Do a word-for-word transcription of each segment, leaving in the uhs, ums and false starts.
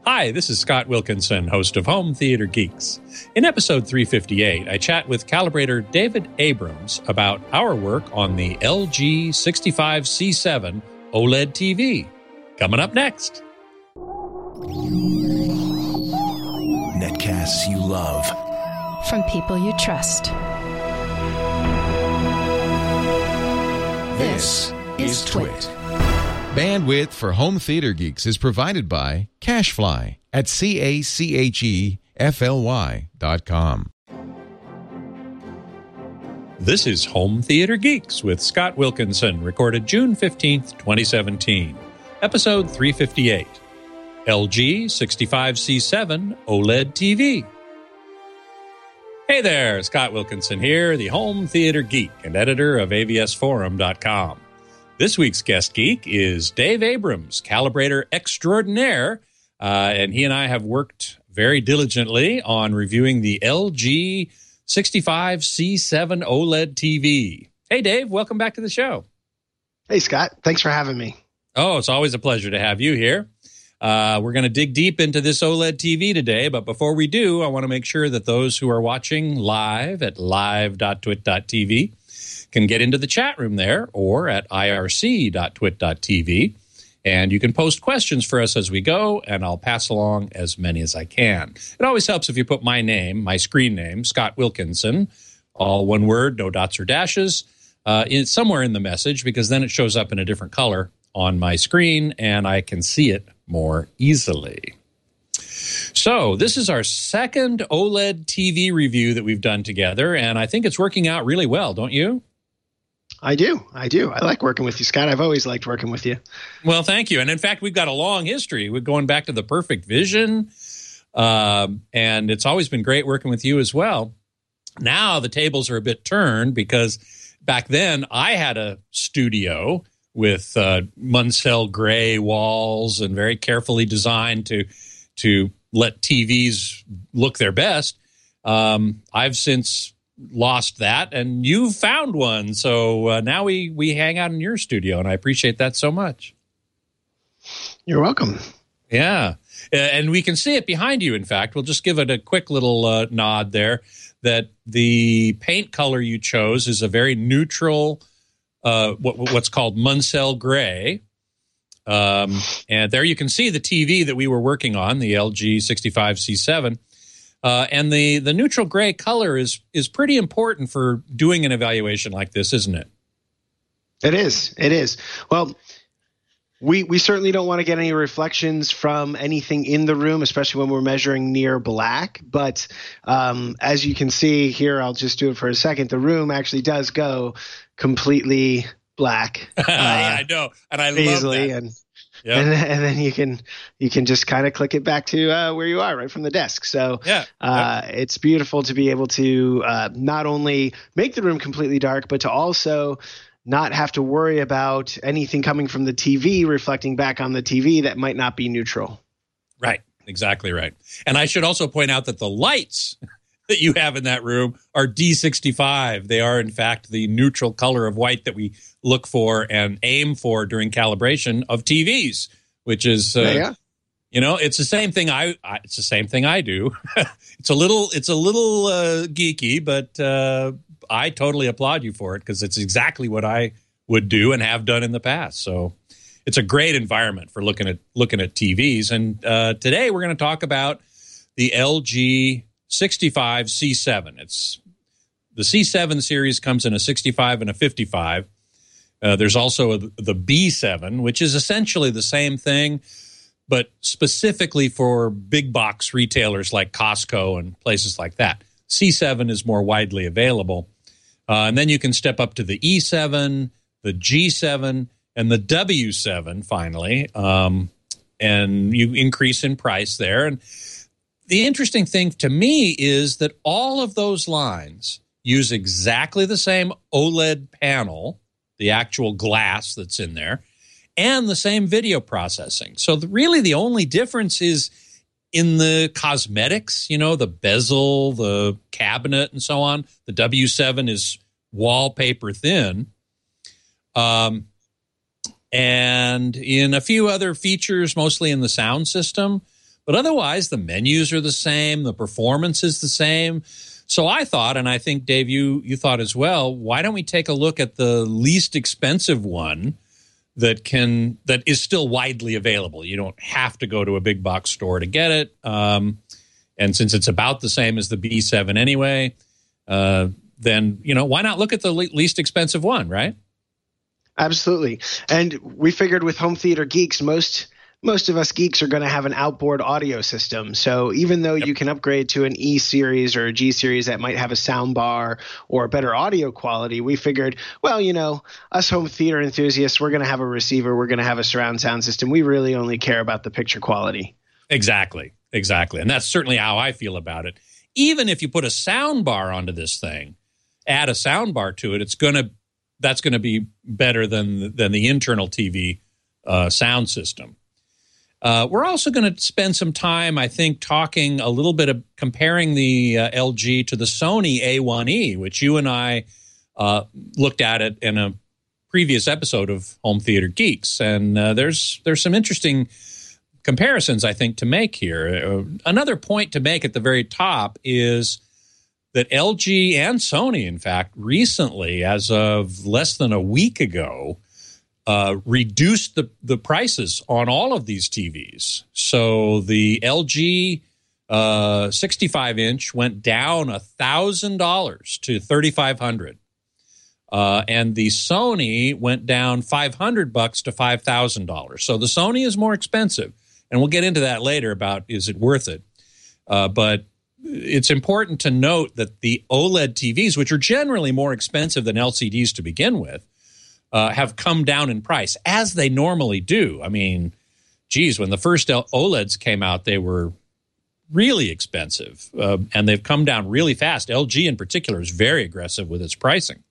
Hi, this is Scott Wilkinson, host of Home Theater Geeks. In episode three fifty-eight, I chat with calibrator David Abrams about our work on the L G sixty-five C seven OLED T V. Coming up next. Netcasts you love. From people you trust. This is Twit. Bandwidth for Home Theater Geeks is provided by CacheFly at C A C H E F L Y dot com. This is Home Theater Geeks with Scott Wilkinson, recorded June fifteenth, twenty seventeen. Episode three fifty-eight. L G sixty-five C seven OLED T V. Hey there, Scott Wilkinson here, the Home Theater Geek and editor of A V S Forum dot com. This week's guest geek is Dave Abrams, calibrator extraordinaire, uh, and he and I have worked very diligently on reviewing the L G sixty-five C seven OLED T V. Hey, Dave, welcome back to the show. Hey, Scott. Thanks for having me. Oh, it's always a pleasure to have you here. Uh, we're going to dig deep into this OLED T V today, but before we do, I want to make sure that those who are watching live at live dot twit dot t v can get into the chat room there or at I R C dot twit dot t v, and you can post questions for us as we go, and I'll pass along as many as I can. It always helps if you put my name, my screen name, Scott Wilkinson, all one word, no dots or dashes, uh, in, somewhere in the message, because then it shows up in a different color on my screen, and I can see it more easily. So this is our second OLED T V review that we've done together, and I think it's working out really well, don't you? I do. I do. I like working with you, Scott. I've always liked working with you. Well, thank you. And in fact, we've got a long history. We're going back to the Perfect Vision, um, and it's always been great working with you as well. Now the tables are a bit turned because back then I had a studio with uh, Munsell gray walls and very carefully designed to to let T Vs look their best. Um, I've since lost that, and you found one. So uh, now we, we hang out in your studio, and I appreciate that so much. You're welcome. Yeah. Uh, and we can see it behind you, in fact. We'll just give it a quick little uh, nod there that the paint color you chose is a very neutral Uh, what, what's called Munsell gray. Um, and there you can see the T V that we were working on, the L G sixty-five C seven. Uh, and the, the neutral gray color is is pretty important for doing an evaluation like this, isn't it? It is. It is. Well, we we certainly don't want to get any reflections from anything in the room, especially when we're measuring near black. But um, as you can see here, I'll just do it for a second. The room actually does go completely black. Uh, yeah, I know, and I easily, love that. And, yep. and and then you can you can just kind of click it back to uh, where you are, right from the desk. So yeah, uh, yep. It's beautiful to be able to uh, not only make the room completely dark, but to also not have to worry about anything coming from the T V reflecting back on the T V that might not be neutral. Right, exactly right. And I should also point out that the lights that you have in that room are D sixty-five. They are, in fact, the neutral color of white that we look for and aim for during calibration of T Vs, which is, uh, yeah. you know, it's the same thing I, I it's the same thing I do. it's a little, it's a little uh, geeky, but uh, I totally applaud you for it because it's exactly what I would do and have done in the past. So it's a great environment for looking at looking at T Vs. And uh, today we're going to talk about the L G sixty-five C seven. It's the C seven series comes in a sixty-five and a fifty-five. Uh, there's also a, the B seven, which is essentially the same thing, but specifically for big box retailers like Costco and places like that. C seven is more widely available. Uh, and then you can step up to the E seven, the G seven, and the W seven finally. Um, and you increase in price there. And the interesting thing to me is that all of those lines use exactly the same OLED panel, the actual glass that's in there, and the same video processing. So the, really the only difference is in the cosmetics, you know, the bezel, the cabinet, and so on. The W seven is wallpaper thin. Um, and in a few other features, mostly in the sound system. But otherwise, the menus are the same. The performance is the same. So I thought, and I think, Dave, you you thought as well, why don't we take a look at the least expensive one that can that is still widely available? You don't have to go to a big box store to get it. Um, and since it's about the same as the B seven anyway, uh, then, you know, why not look at the le- least expensive one, right? Absolutely. And we figured with Home Theater Geeks, most most of us geeks are going to have an outboard audio system. So even though yep. you can upgrade to an E series or a G series that might have a sound bar or better audio quality, we figured, well, you know, us home theater enthusiasts, we're going to have a receiver, we're going to have a surround sound system. We really only care about the picture quality. Exactly. Exactly. And that's certainly how I feel about it. Even if you put a sound bar onto this thing, add a sound bar to it, it's going to that's going to be better than than the internal T V uh, sound system. Uh, we're also going to spend some time, I think, talking a little bit of comparing the uh, L G to the Sony A one E, which you and I uh, looked at it in a previous episode of Home Theater Geeks, and uh, there's there's some interesting comparisons, I think, to make here. Uh, another point to make at the very top is that L G and Sony, in fact, recently, as of less than a week ago, uh, reduced the, the prices on all of these T Vs. So the L G uh, sixty-five inch went down one thousand dollars to thirty-five hundred dollars. Uh, and the Sony went down five hundred bucks to five thousand dollars. So the Sony is more expensive. And we'll get into that later about is it worth it. Uh, but it's important to note that the OLED T Vs, which are generally more expensive than L C Ds to begin with, uh, have come down in price, as they normally do. I mean, geez, when the first OLEDs came out, they were really expensive, uh, and they've come down really fast. L G in particular is very aggressive with its pricing.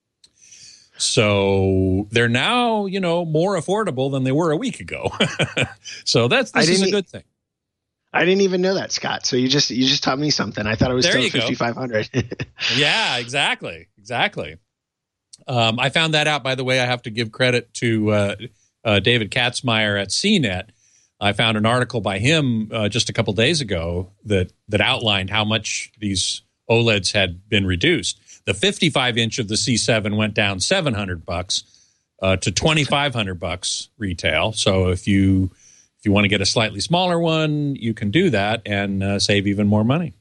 So they're now, you know, more affordable than they were a week ago. So that's this is a good thing. I didn't even know that, Scott. So you just you just taught me something. I thought it was there still fifty-five hundred. Yeah, exactly, exactly. Um, I found that out, by the way. I have to give credit to uh, uh, David Katzmeyer at C net. I found an article by him uh, just a couple days ago that that outlined how much these OLEDs had been reduced. The fifty-five inch of the C seven went down seven hundred bucks uh, to twenty-five hundred bucks retail. So if you if you want to get a slightly smaller one, you can do that and uh, save even more money.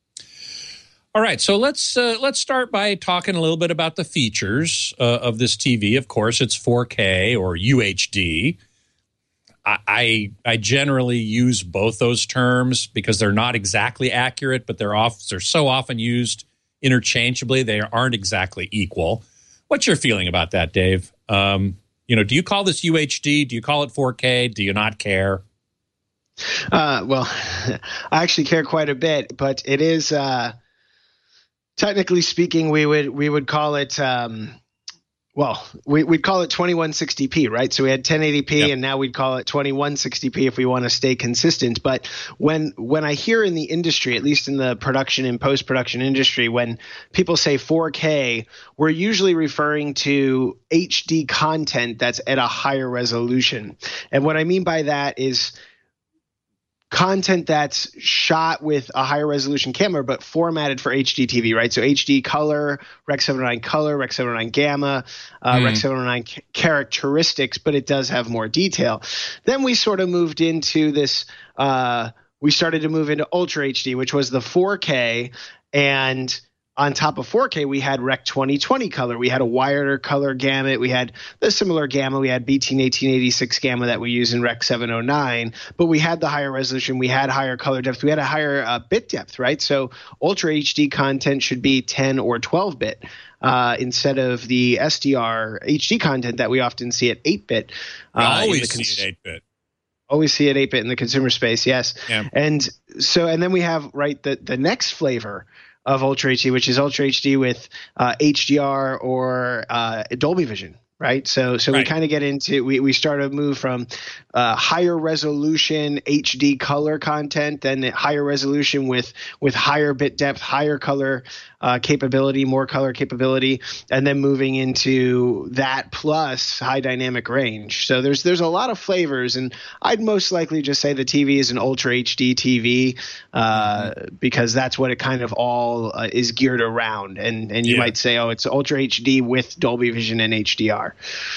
All right, so let's uh, let's start by talking a little bit about the features uh, of this T V. Of course, it's four K or U H D. I, I I generally use both those terms because they're not exactly accurate, but they're off. They're so often used interchangeably, they aren't exactly equal. What's your feeling about that, Dave? Um, you know, do you call this U H D? Do you call it four K? Do you not care? Uh, well, I actually care quite a bit, but it is uh, technically speaking, we would we would call it. Um, Well, we, we'd call it twenty-one sixty p, right? So we had ten eighty p, yep. And now we'd call it twenty-one sixty p if we want to stay consistent. But when when I hear in the industry, at least in the production and post-production industry, when people say four K, we're usually referring to H D content that's at a higher resolution. And what I mean by that is content that's shot with a higher resolution camera, but formatted for H D T V, right? So H D color, Rec seven oh nine color, Rec seven oh nine gamma, uh, mm. Rec seven oh nine ca- characteristics, but it does have more detail. Then we sort of moved into this, uh, we started to move into Ultra H D, which was the four K, and on top of four K, we had Rec twenty twenty color. We had a wider color gamut. We had the similar gamma. We had B T eighteen eighty-six gamma that we use in Rec seven oh nine, but we had the higher resolution. We had higher color depth. We had a higher uh, bit depth, right? So Ultra H D content should be ten or twelve bit uh, instead of the S D R H D content that we often see at eight bit. Uh, I always cons- see it eight bit. Always see it eight bit in the consumer space, yes. Yeah. And so, and then we have, right, the, the next flavor of Ultra H D, which is Ultra H D with uh, H D R or uh, Dolby Vision, right? So so right. we kind of get into we we start to move from uh, higher resolution H D color content, then higher resolution with with higher bit depth, higher color uh, capability, more color capability, and then moving into that plus high dynamic range. So there's there's a lot of flavors, and I'd most likely just say the T V is an Ultra H D T V uh, mm-hmm. because that's what it kind of all uh, is geared around. And and you yeah. might say, oh, it's Ultra H D with Dolby Vision and H D R.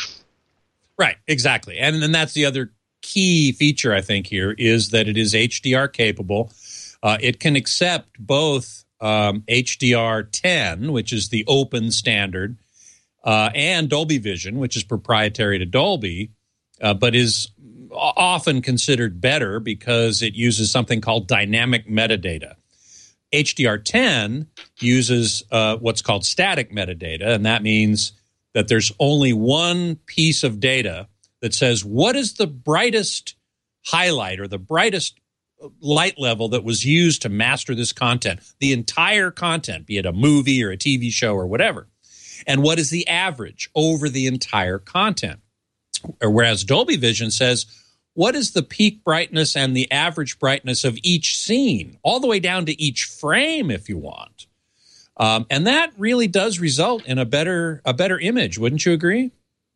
Right, exactly. And then that's the other key feature, I think, here is that it is H D R capable. Uh, it can accept both um, H D R ten, which is the open standard, uh, and Dolby Vision, which is proprietary to Dolby, uh, but is often considered better because it uses something called dynamic metadata. H D R ten uses uh, what's called static metadata, and that means that there's only one piece of data that says what is the brightest highlight or the brightest light level that was used to master this content, the entire content, be it a movie or a T V show or whatever, and what is the average over the entire content. Whereas Dolby Vision says, what is the peak brightness and the average brightness of each scene, all the way down to each frame if you want. Um, and that really does result in a better a better image. Wouldn't you agree?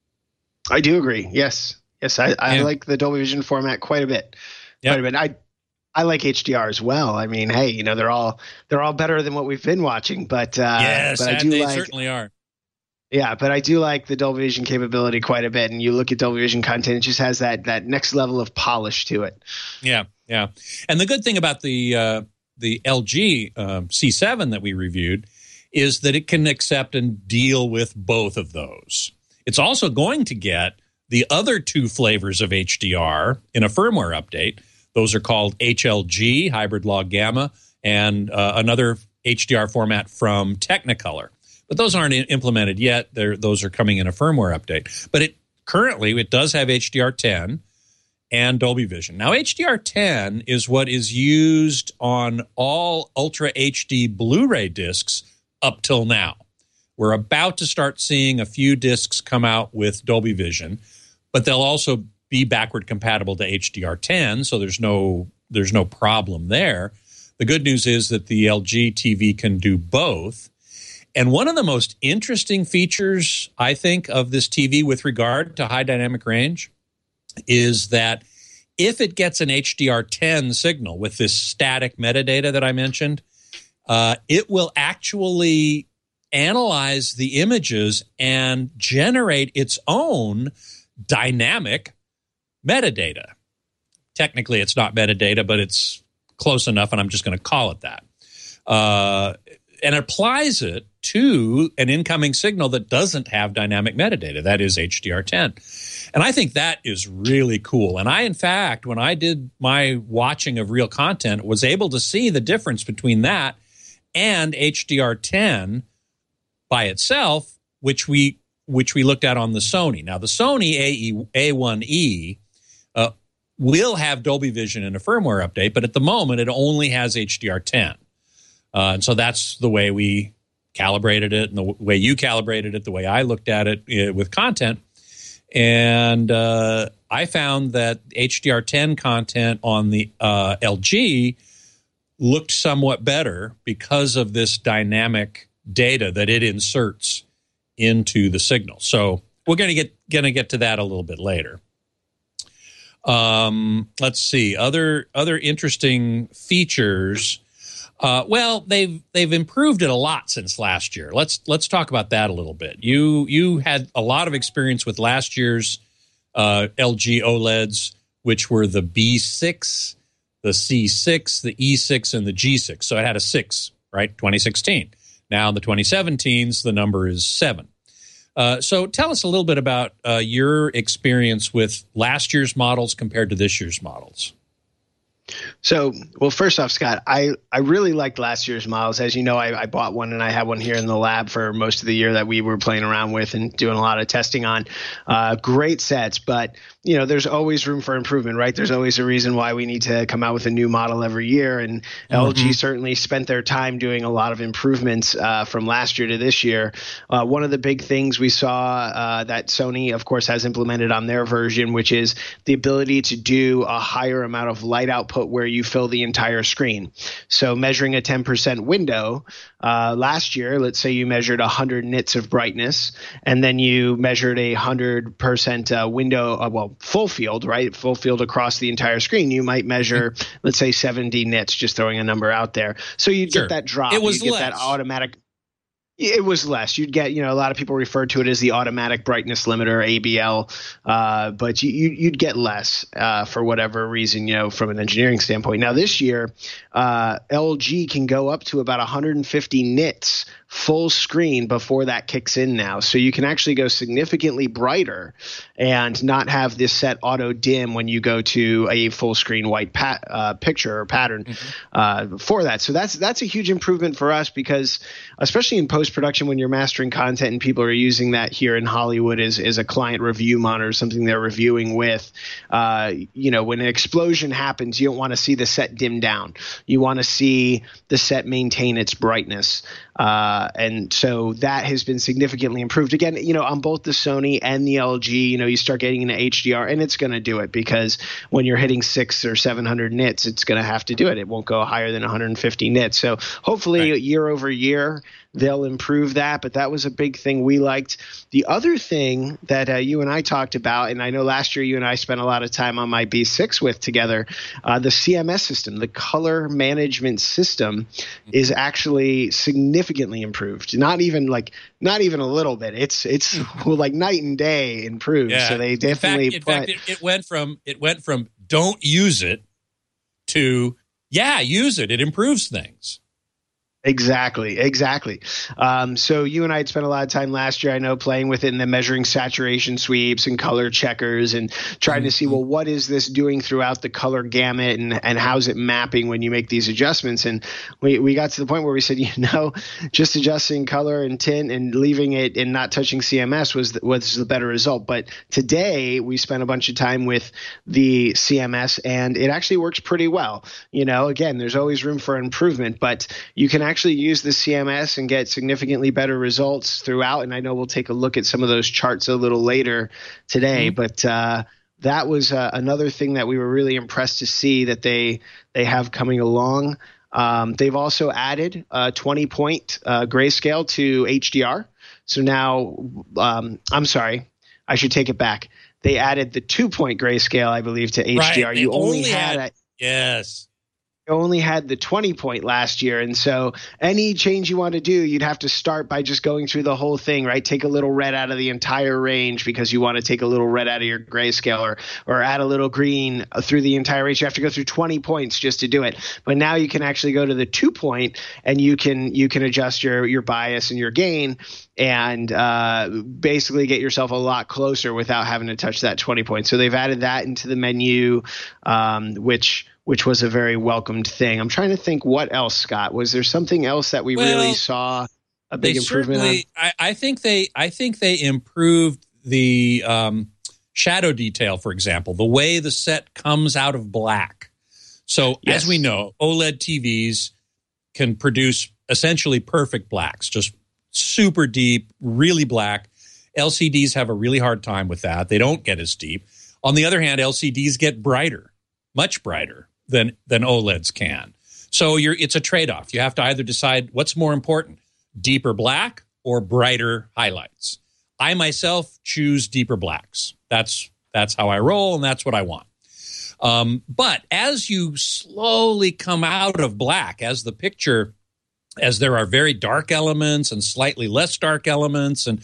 I do agree. Yes. Yes, I, I yeah. like the Dolby Vision format quite a bit. Yep. Quite a bit. I I like H D R as well. I mean, hey, you know, they're all they're all better than what we've been watching, but uh, yes, but I do they like, certainly are. Yeah, but I do like the Dolby Vision capability quite a bit. And you look at Dolby Vision content, it just has that that next level of polish to it. Yeah, yeah. And the good thing about the uh, the L G uh, C seven that we reviewed is that it can accept and deal with both of those. It's also going to get the other two flavors of H D R in a firmware update. Those are called H L G, Hybrid Log Gamma, and uh, another H D R format from Technicolor. But those aren't implemented yet. They're, those are coming in a firmware update. But it currently, it does have H D R ten and Dolby Vision. Now, H D R ten is what is used on all Ultra H D Blu-ray discs up till now. We're about to start seeing a few discs come out with Dolby Vision, but they'll also be backward compatible to H D R ten, so there's no there's no problem there. The good news is that the L G T V can do both. And one of the most interesting features, I think, of this T V with regard to high dynamic range is that if it gets an H D R ten signal with this static metadata that I mentioned, uh, it will actually analyze the images and generate its own dynamic metadata. Technically, it's not metadata, but it's close enough, and I'm just going to call it that. Uh, and applies it to an incoming signal that doesn't have dynamic metadata. That is H D R ten. And I think that is really cool. And I, in fact, when I did my watching of real content, was able to see the difference between that and H D R ten by itself, which we which we looked at on the Sony. Now, the Sony A one E uh, will have Dolby Vision in a firmware update, but at the moment, it only has H D R ten. Uh, and so that's the way we calibrated it, and the way you calibrated it, the way I looked at it uh, with content. And uh, I found that H D R ten content on the uh, L G looked somewhat better because of this dynamic data that it inserts into the signal. So we're going to get going to get to that a little bit later. Um, let's see other other interesting features. Uh, well, they've they've improved it a lot since last year. Let's let's talk about that a little bit. You you had a lot of experience with last year's uh, L G OLEDs, which were the B six, the C six, the E six, and the G six. So it had a six, right? twenty sixteen. Now in the twenty seventeens, the number is seven. Uh, so tell us a little bit about uh, your experience with last year's models compared to this year's models. So, well, first off, Scott, I, I really liked last year's models. As you know, I, I bought one and I had one here in the lab for most of the year that we were playing around with and doing a lot of testing on. Uh, great sets, but you know, there's always room for improvement, right? There's always a reason why we need to come out with a new model every year. And mm-hmm. L G certainly spent their time doing a lot of improvements uh, from last year to this year. Uh, one of the big things we saw uh, that Sony, of course, has implemented on their version, which is the ability to do a higher amount of light output where you fill the entire screen. So measuring a ten percent window uh, last year, let's say you measured one hundred nits of brightness, and then you measured a one hundred percent uh, window, uh, well, full field, right? Full field across the entire screen. You might measure, let's say seventy nits, just throwing a number out there. So you'd sure. get that drop. It was you'd get less. that automatic. It was less. You'd get, you know, a lot of people refer to it as the automatic brightness limiter, A B L, uh, but you, you'd get less uh, for whatever reason, you know, from an engineering standpoint. Now this year, uh, L G can go up to about one hundred fifty nits full screen before that kicks in now. So you can actually go significantly brighter and not have this set auto dim when you go to a full screen white pat, uh, picture or pattern mm-hmm. uh, for that. So that's that's a huge improvement for us because especially in post-production when you're mastering content and people are using that here in Hollywood as, as a client review monitor, something they're reviewing with, uh, you know, when an explosion happens, you don't want to see the set dim down. You want to see the set maintain its brightness. Uh, and so that has been significantly improved. Again, you know, on both the Sony and the L G, you know, you start getting into H D R and it's going to do it because when you're hitting six or seven hundred nits, it's going to have to do it. It won't go higher than one hundred fifty nits. So hopefully right. year over year, they'll improve that. But that was a big thing we liked. The other thing that uh, you and I talked about, and I know last year you and I spent a lot of time on my B six with together, uh, the C M S system, the color management system is actually significantly improved. Not even like, not even a little bit. It's, it's like night and day improved. Yeah. So they definitely in fact, put, in fact it, it went from, it went from don't use it to, yeah, use it. It improves things. Exactly, exactly. Um, so you and I had spent a lot of time last year, I know, playing with it and then measuring saturation sweeps and color checkers and trying mm-hmm. to see, well, what is this doing throughout the color gamut and, and how's it mapping when you make these adjustments? And we, we got to the point where we said, you know, just adjusting color and tint and leaving it and not touching C M S was the, was the better result. But today we spent a bunch of time with the C M S and it actually works pretty well. You know, again, there's always room for improvement, but you can actually use the C M S and get significantly better results throughout. And I know we'll take a look at some of those charts a little later today, mm-hmm. but uh, that was uh, another thing that we were really impressed to see that they they have coming along. Um, they've also added a twenty point uh, grayscale to H D R. So now, um, I'm sorry, I should take it back. They added the two point grayscale, I believe, to H D R. Right. You only, only had, had a, yes. only had the twenty point last year. And so any change you want to do, you'd have to start by just going through the whole thing, right? Take a little red out of the entire range because you want to take a little red out of your grayscale or, or add a little green through the entire range. You have to go through twenty points just to do it. But now you can actually go to the two point and you can, you can adjust your, your bias and your gain and uh, basically get yourself a lot closer without having to touch that twenty points. So they've added that into the menu, um, which, which was a very welcomed thing. I'm trying to think what else, Scott. Was there something else that we well, really saw a big they improvement on? I, I think they I think they improved the um, shadow detail, for example, the way the set comes out of black. So yes. as we know, OLED T Vs can produce essentially perfect blacks, just super deep, really black. L C Ds have a really hard time with that. They don't get as deep. On the other hand, L C Ds get brighter, much brighter than than OLEDs can. So you're it's a trade-off. You have to either decide what's more important, deeper black or brighter highlights. I myself choose deeper blacks. That's that's how I roll, and that's what I want. Um, but as you slowly come out of black, as the picture, as there are very dark elements and slightly less dark elements, and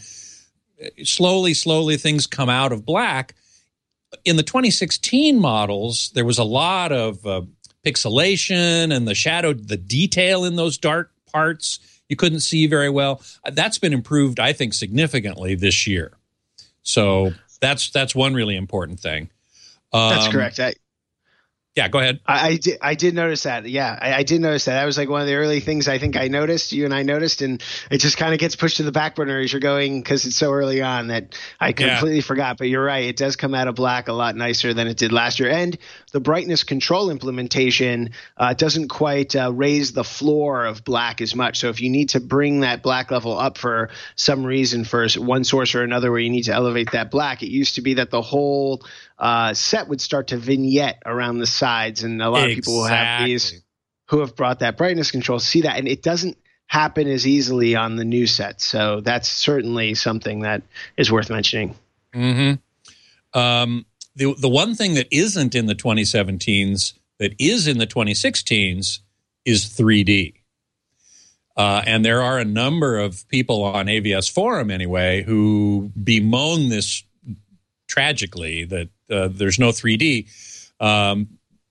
slowly, slowly things come out of black. In the twenty sixteen models, there was a lot of uh, pixelation and the shadow, the detail in those dark parts you couldn't see very well. That's been improved, I think, significantly this year. So that's that's one really important thing. Um, that's correct. I, Yeah, go ahead. I, I did. I did notice that. Yeah, I, I did notice that. That was like one of the early things I think I noticed. You and I noticed, and it just kind of gets pushed to the back burner as you're going because it's so early on that I completely yeah. forgot. But you're right; it does come out of black a lot nicer than it did last year. And the brightness control implementation uh, doesn't quite uh, raise the floor of black as much. So if you need to bring that black level up for some reason, for one source or another, where you need to elevate that black, it used to be that the whole uh, set would start to vignette around the sides, and a lot exactly. of people who have these who have brought that brightness control see that, and it doesn't happen as easily on the new set. So that's certainly something that is worth mentioning. Mm-hmm. Um, the the one thing that isn't in the twenty seventeens that is in the twenty sixteens is three D. Uh, and there are a number of people on A V S Forum, anyway, who bemoan this tragically, that uh, there's no three D. Um,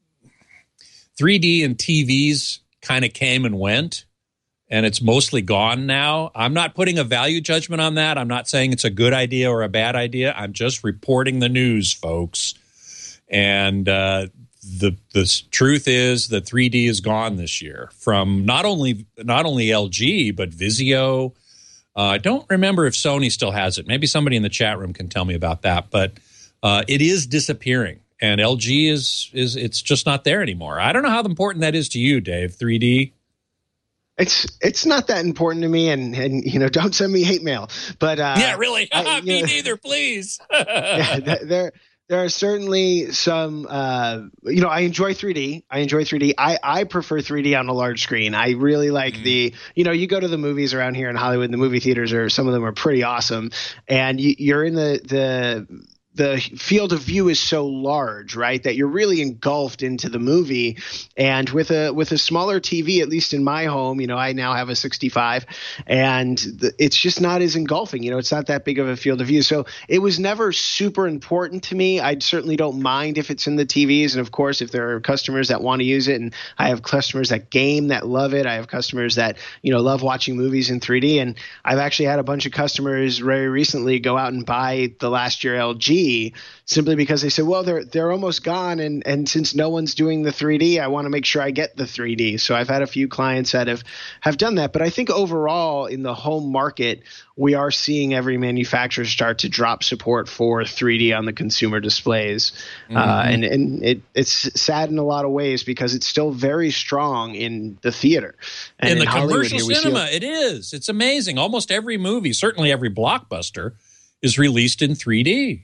three D and T Vs kind of came and went, and it's mostly gone now. I'm not putting a value judgment on that. I'm not saying it's a good idea or a bad idea. I'm just reporting the news, folks. And uh, the the truth is that three D is gone this year from not only not only L G but Vizio. Uh, I don't remember if Sony still has it. Maybe somebody in the chat room can tell me about that. But uh, it is disappearing, and L G is is it's just not there anymore. I don't know how important that is to you, Dave. three D. It's it's not that important to me, and and you know, don't send me hate mail. But uh, yeah, really, I, me know, neither, please. yeah, there. There are certainly some, uh, you know, I enjoy three D. I enjoy three D. I, I prefer three D on a large screen. I really like mm. the, you know, you go to the movies around here in Hollywood, the movie theaters are, some of them are pretty awesome. And you, you're in the, the, the field of view is so large, right, that you're really engulfed into the movie. And with a with a smaller T V, at least in my home, you know, I now have a sixty-five, and the, it's just not as engulfing. You know, it's not that big of a field of view. So it was never super important to me. I certainly don't mind if it's in the T Vs. And of course, if there are customers that want to use it, and I have customers that game that love it. I have customers that, you know, love watching movies in three D. And I've actually had a bunch of customers very recently go out and buy the last year L G simply because they said, well, they're they're almost gone, and and since no one's doing the three D, I want to make sure I get the three D. So I've had a few clients that have have done that. But I think overall in the home market, we are seeing every manufacturer start to drop support for three D on the consumer displays. Mm-hmm. Uh, and and it, it's sad in a lot of ways because it's still very strong in the theater. And in the in Hollywood commercial here, cinema, it is. It's amazing. Almost every movie, certainly every blockbuster, is released in three D.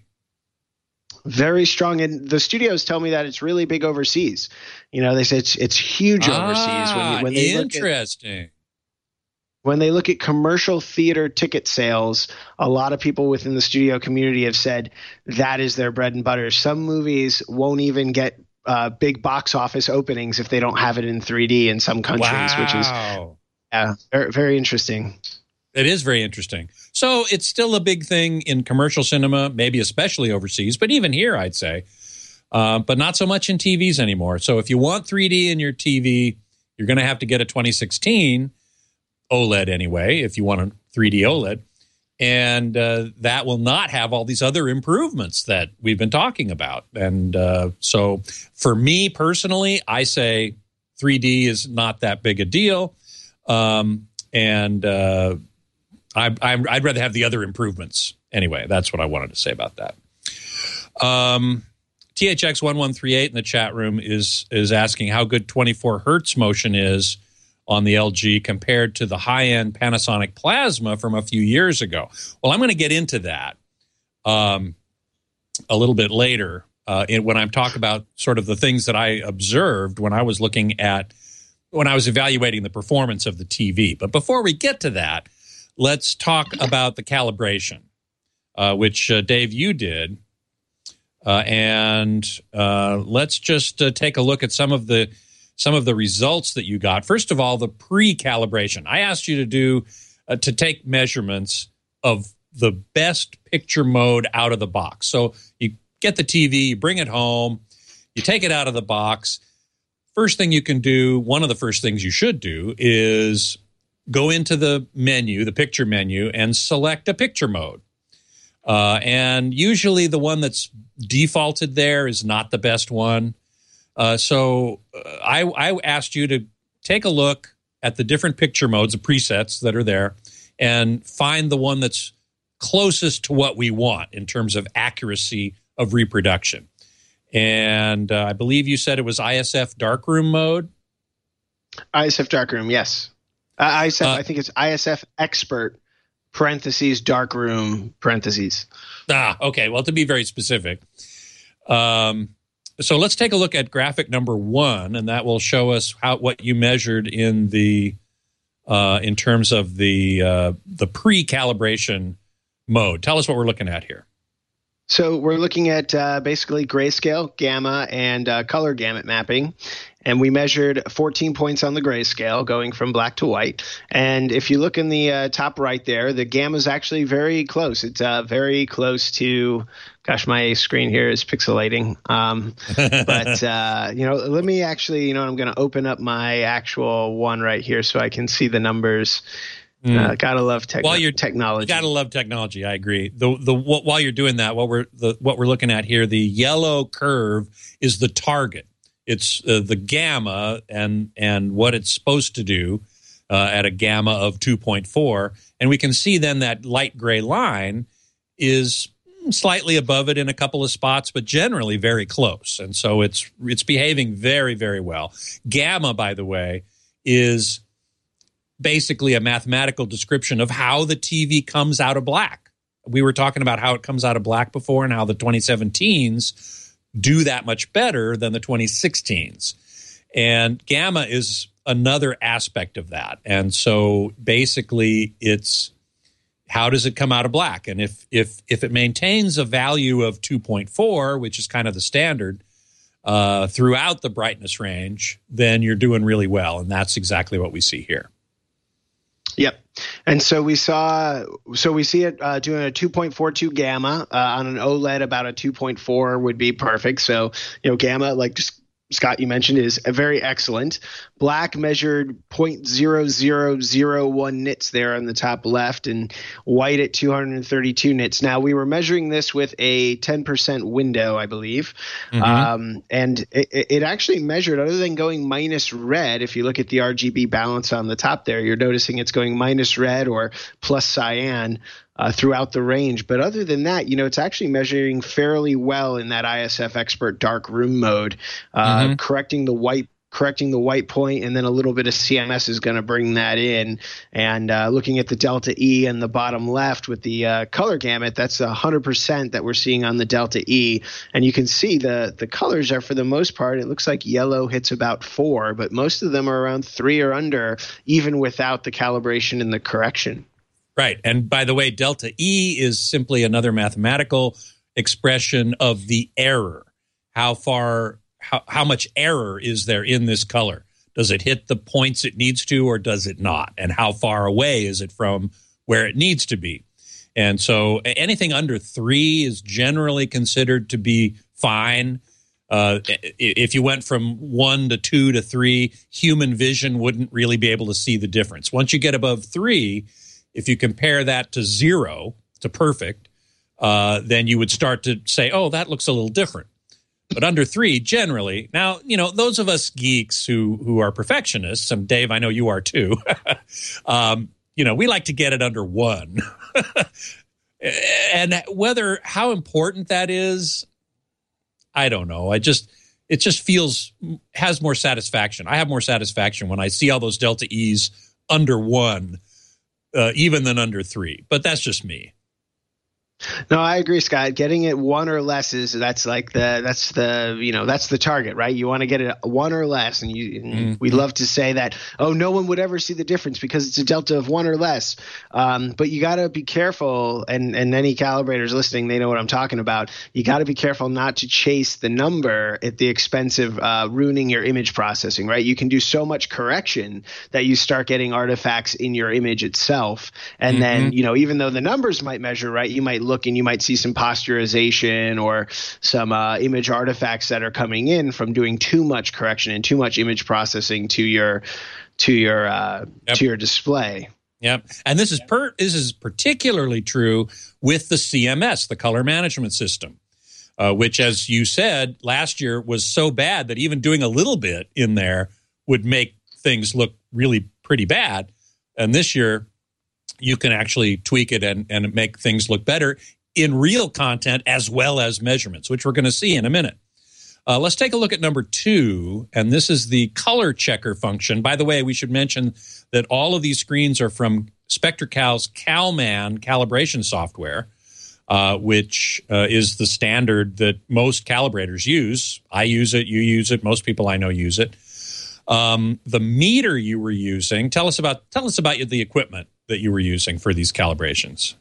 Very strong, and the studios tell me that it's really big overseas. You know, they say it's it's huge ah, overseas. When, you, when they interesting. Look at, when they look at commercial theater ticket sales, a lot of people within the studio community have said that is their bread and butter. Some movies won't even get uh, big box office openings if they don't have it in three D in some countries, wow. which is yeah, very, very interesting. It is very interesting. So it's still a big thing in commercial cinema, maybe especially overseas, but even here, I'd say, uh, but not so much in T Vs anymore. So if you want three D in your T V, you're going to have to get a twenty sixteen OLED anyway, if you want a three D OLED. And uh, that will not have all these other improvements that we've been talking about. And uh, so for me personally, I say three D is not that big a deal. Um, and uh I, I, I'd rather have the other improvements. Anyway, that's what I wanted to say about that. Um, T H X one one three eight in the chat room is is asking how good twenty-four hertz motion is on the L G compared to the high-end Panasonic Plasma from a few years ago. Well, I'm going to get into that um, a little bit later uh, in, when I'm talking about sort of the things that I observed when I was looking at, when I was evaluating the performance of the T V. But before we get to that, let's talk about the calibration, uh, which, uh, Dave, you did. Uh, and uh, let's just uh, take a look at some of the some of the results that you got. First of all, the pre-calibration. I asked you to do uh, to take measurements of the best picture mode out of the box. So you get the T V, you bring it home, you take it out of the box. First thing you can do, one of the first things you should do is go into the menu, the picture menu, and select a picture mode. Uh, and usually the one that's defaulted there is not the best one. Uh, so uh, I, I asked you to take a look at the different picture modes, the presets that are there, and find the one that's closest to what we want in terms of accuracy of reproduction. And uh, I believe you said it was I S F darkroom mode? I S F darkroom, yes. Uh, I S F, uh, I think it's I S F expert, parentheses, darkroom, parentheses. Ah, okay. Well, to be very specific. Um, so let's take a look at graphic number one, and that will show us how what you measured in the uh, in terms of the uh, the pre-calibration mode. Tell us what we're looking at here. So we're looking at uh, basically grayscale, gamma, and uh, color gamut mapping. And we measured fourteen points on the grayscale, going from black to white. And if you look in the uh, top right there, the gamma is actually very close. It's uh, very close to, gosh, my screen here is pixelating. Um, but, uh, you know, let me actually, you know, I'm going to open up my actual one right here so I can see the numbers. Mm. Uh, gotta love tech- while you're, technology. Gotta love technology. I agree. The the wh- while you're doing that, what we're the what we're looking at here, the yellow curve is the target. It's uh, the gamma and and what it's supposed to do uh, at a gamma of two point four, and we can see then that light gray line is slightly above it in a couple of spots, but generally very close, and so it's it's behaving very very well. Gamma, by the way, is basically a mathematical description of how the T V comes out of black. We were talking about how it comes out of black before and how the twenty seventeens do that much better than the twenty sixteens. And gamma is another aspect of that. And so basically it's how does it come out of black? And if if if it maintains a value of two point four, which is kind of the standard, uh, throughout the brightness range, then you're doing really well. And that's exactly what we see here. Yep. And so we saw, so we see it uh, doing a two point four two gamma uh, on an OLED. About a two point four would be perfect. So, you know, gamma, like just Scott, you mentioned, is a very excellent. Black measured zero point zero zero zero one nits there on the top left, and white at two hundred thirty-two nits. Now, we were measuring this with a ten percent window, I believe. Mm-hmm. Um, and it, it actually measured, other than going minus red, if you look at the R G B balance on the top there, you're noticing it's going minus red or plus cyan Uh, throughout the range. But other than that, you know, it's actually measuring fairly well in that I S F expert dark room mode, uh, mm-hmm. correcting the white correcting the white point, and then a little bit of C M S is going to bring that in. And uh, looking at the delta E in the bottom left with the uh, color gamut, that's one hundred percent that we're seeing on the delta E. And you can see the the colors are, for the most part, it looks like yellow hits about four, but most of them are around three or under, even without the calibration and the correction. Right. And by the way, delta E is simply another mathematical expression of the error. How far, how, how much error is there in this color? Does it hit the points it needs to, or does it not? And how far away is it from where it needs to be? And so anything under three is generally considered to be fine. Uh, if you went from one to two to three, human vision wouldn't really be able to see the difference. Once you get above three, if you compare that to zero, to perfect, uh, then you would start to say, oh, that looks a little different. But under three, generally, now, you know, those of us geeks who who are perfectionists, and Dave, I know you are too, um, you know, we like to get it under one. And whether, how important that is, I don't know. I just, it just feels, has more satisfaction. I have more satisfaction when I see all those delta E's under one, Uh, even than under three, but that's just me. No, I agree, Scott. Getting it one or less is that's like the that's the you know that's the target, right? You want to get it one or less, and you and mm-hmm. we love to say that, oh, no one would ever see the difference because it's a delta of one or less. Um, but you got to be careful, and and any calibrators listening, they know what I'm talking about. You got to be careful not to chase the number at the expense of uh, ruining your image processing, right? You can do so much correction that you start getting artifacts in your image itself, and mm-hmm. then you know even though the numbers might measure right, you might look and you might see some posturization or some uh, image artifacts that are coming in from doing too much correction and too much image processing to your to your uh, yep. to your display. Yep, and this is per this is particularly true with the C M S, the color management system. uh, which, as you said, last year was so bad that even doing a little bit in there would make things look really pretty bad. And this year, you can actually tweak it and, and make things look better in real content as well as measurements, which we're going to see in a minute. Uh, let's take a look at number two, and this is the color checker function. By the way, we should mention that all of these screens are from SpectraCal's CalMan calibration software, uh, which uh, is the standard that most calibrators use. I use it, you use it, most people I know use it. Um, the meter you were using, tell us about tell us about the equipment that you were using for these calibrations.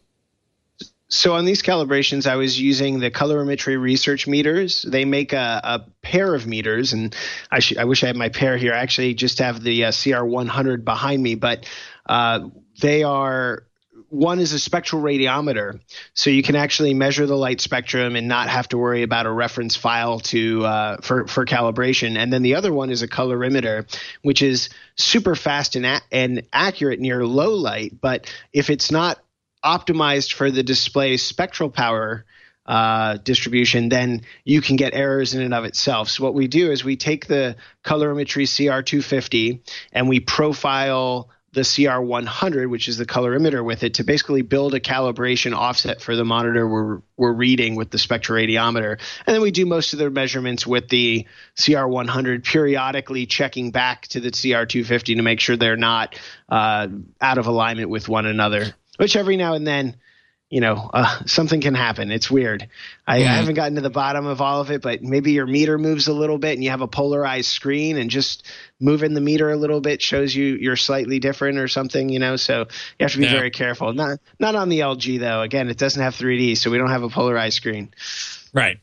So on these calibrations, I was using the colorimetry research meters. They make a, a pair of meters, and I, sh- I wish I had my pair here. I actually just have the uh, C R one hundred behind me, but uh, they are – one is a spectral radiometer, so you can actually measure the light spectrum and not have to worry about a reference file to uh, for, for calibration. And then the other one is a colorimeter, which is super fast and, a- and accurate near low light, but if it's not – optimized for the display spectral power uh, distribution, then you can get errors in and of itself. So what we do is we take the colorimetry C R two fifty and we profile the C R one hundred, which is the colorimeter with it, to basically build a calibration offset for the monitor we're we're reading with the spectroradiometer. And then we do most of the measurements with the C R one hundred, periodically checking back to the C R two fifty to make sure they're not uh, out of alignment with one another. Which every now and then, you know, uh, something can happen. It's weird. I, mm-hmm. I haven't gotten to the bottom of all of it, but maybe your meter moves a little bit and you have a polarized screen, and just moving the meter a little bit shows you you're slightly different or something, you know. So you have to be yeah. very careful. Not not on the L G, though. Again, it doesn't have three D, so we don't have a polarized screen. Right.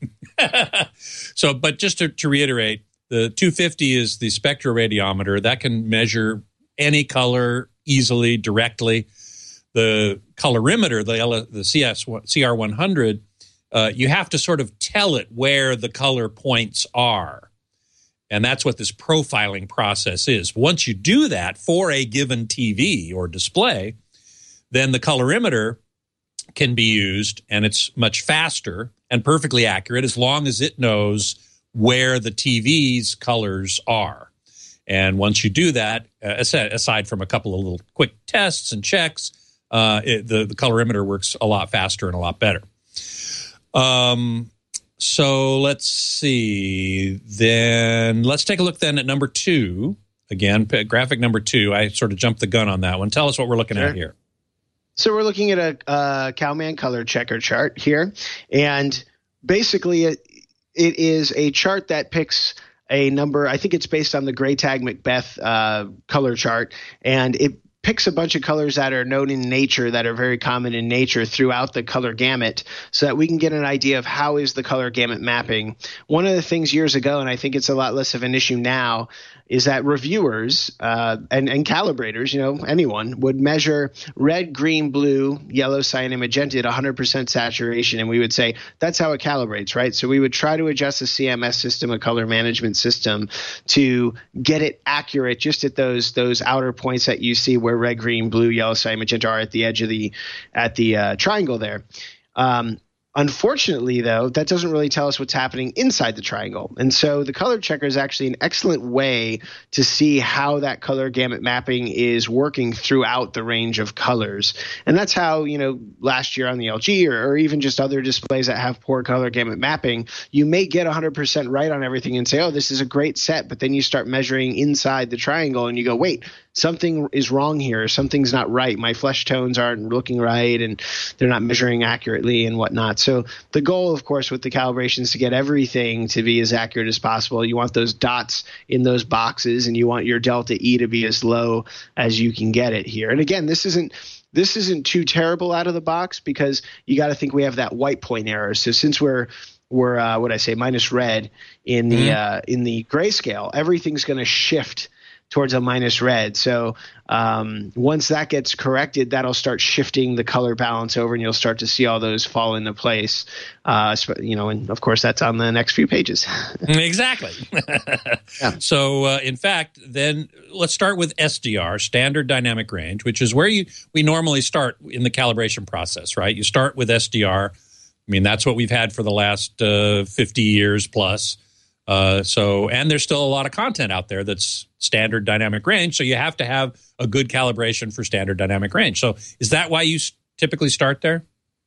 So, but just to, to reiterate, the two fifty is the spectroradiometer. That can measure any color easily, directly. The colorimeter, the L, the C S, C R one hundred, uh, you have to sort of tell it where the color points are. And that's what this profiling process is. Once you do that for a given T V or display, then the colorimeter can be used, and it's much faster and perfectly accurate as long as it knows where the T V's colors are. And once you do that, uh, aside from a couple of little quick tests and checks, Uh, it, the, the colorimeter works a lot faster and a lot better. Um, so let's see. Then let's take a look then at number two. Again, graphic number two. I sort of jumped the gun on that one. Tell us what we're looking sure. at here. So we're looking at a, a CalMan color checker chart here. And basically it, it is a chart that picks a number. I think it's based on the Graytag Macbeth uh, color chart. And it picks a bunch of colors that are known in nature, that are very common in nature throughout the color gamut, so that we can get an idea of how is the color gamut mapping. One of the things years ago, and I think it's a lot less of an issue now, is that reviewers uh, and, and calibrators, you know, anyone, would measure red, green, blue, yellow, cyan, and magenta at one hundred percent saturation, and we would say that's how it calibrates, right? So we would try to adjust the C M S system, a color management system, to get it accurate just at those those outer points that you see where red, green, blue, yellow, cyan, magenta are at the edge of the at the uh, triangle there. Um, Unfortunately, though, that doesn't really tell us what's happening inside the triangle. And so the color checker is actually an excellent way to see how that color gamut mapping is working throughout the range of colors. And that's how, you know, last year on the L G, or, or even just other displays that have poor color gamut mapping, you may get one hundred percent right on everything and say, oh, this is a great set. But then you start measuring inside the triangle and you go, wait, something is wrong here. Something's not right. My flesh tones aren't looking right, and they're not measuring accurately and whatnot. So the goal, of course, with the calibration is to get everything to be as accurate as possible. You want those dots in those boxes, and you want your delta E to be as low as you can get it here. And again, this isn't this isn't too terrible out of the box, because you got to think we have that white point error. So since we're we're uh, what I say minus red in the mm-hmm. uh, in the grayscale, everything's going to shift towards a minus red. So um, once that gets corrected, that'll start shifting the color balance over, and you'll start to see all those fall into place. Uh, you know, and of course, that's on the next few pages. Exactly. Yeah. So uh, in fact, then let's start with S D R, Standard Dynamic Range, which is where you we normally start in the calibration process, right? You start with S D R. I mean, that's what we've had for the last uh, fifty years plus. Uh, so, and there's still a lot of content out there that's standard dynamic range. So you have to have a good calibration for standard dynamic range. So is that why you typically start there?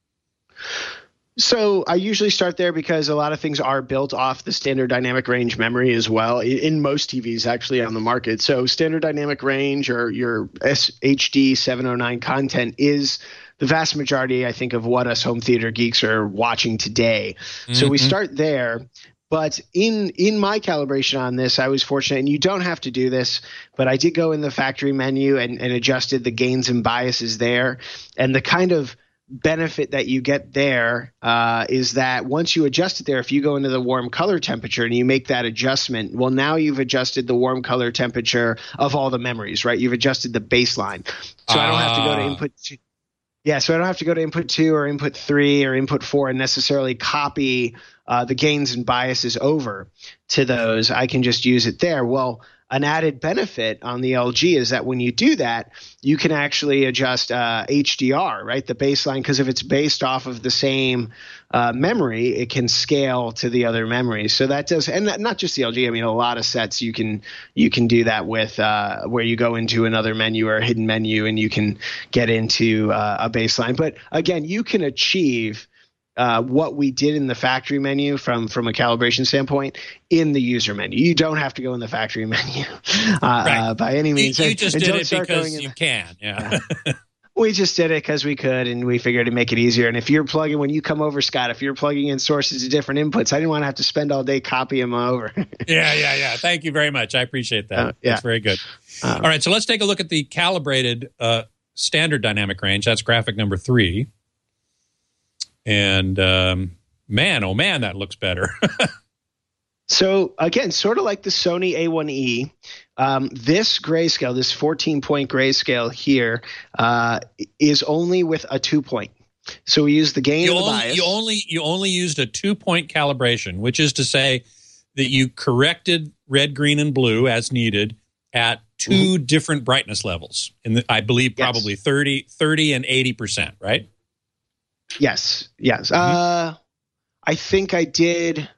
So I usually start there because a lot of things are built off the standard dynamic range memory as well in most T Vs actually on the market. So standard dynamic range or your H D seven oh nine content is the vast majority, I think, of what us home theater geeks are watching today. Mm-hmm. So we start there. But in in my calibration on this, I was fortunate, and you don't have to do this, but I did go in the factory menu and, and adjusted the gains and biases there. And the kind of benefit that you get there uh, is that once you adjust it there, if you go into the warm color temperature and you make that adjustment, well, now you've adjusted the warm color temperature of all the memories, right? You've adjusted the baseline. So uh. I don't have to go to input two. Yeah, so I don't have to go to input two or input three or input four and necessarily copy uh, the gains and biases over to those. I can just use it there. Well, an added benefit on the L G is that when you do that, you can actually adjust uh, H D R, right, the baseline, because if it's based off of the same uh, memory, it can scale to the other memories. So that does, and not just the L G. I mean, a lot of sets you can you can do that with, uh, where you go into another menu or a hidden menu, and you can get into uh, a baseline. But again, you can achieve Uh, what we did in the factory menu from from a calibration standpoint in the user menu. You don't have to go in the factory menu uh, right. uh, by any means. You, you and, just and did it because in, you can. Yeah. We just did it because we could, and we figured to make it easier. And if you're plugging, when you come over, Scott, if you're plugging in sources of different inputs, I didn't want to have to spend all day copying them over. yeah, yeah, yeah. Thank you very much. I appreciate that. Uh, yeah. That's very good. Uh, all right, so let's take a look at the calibrated uh, standard dynamic range. That's graphic number three. And um, man, oh man, that looks better. So again, sort of like the Sony A one E, um, this grayscale, this fourteen-point grayscale here, uh, is only with a two-point. So we use the gain you and the only, bias. You only you only used a two-point calibration, which is to say that you corrected red, green, and blue as needed at two mm-hmm. different brightness levels. And I believe probably yes. thirty, thirty and eighty percent, right? Yes, yes. Mm-hmm. Uh, I think I did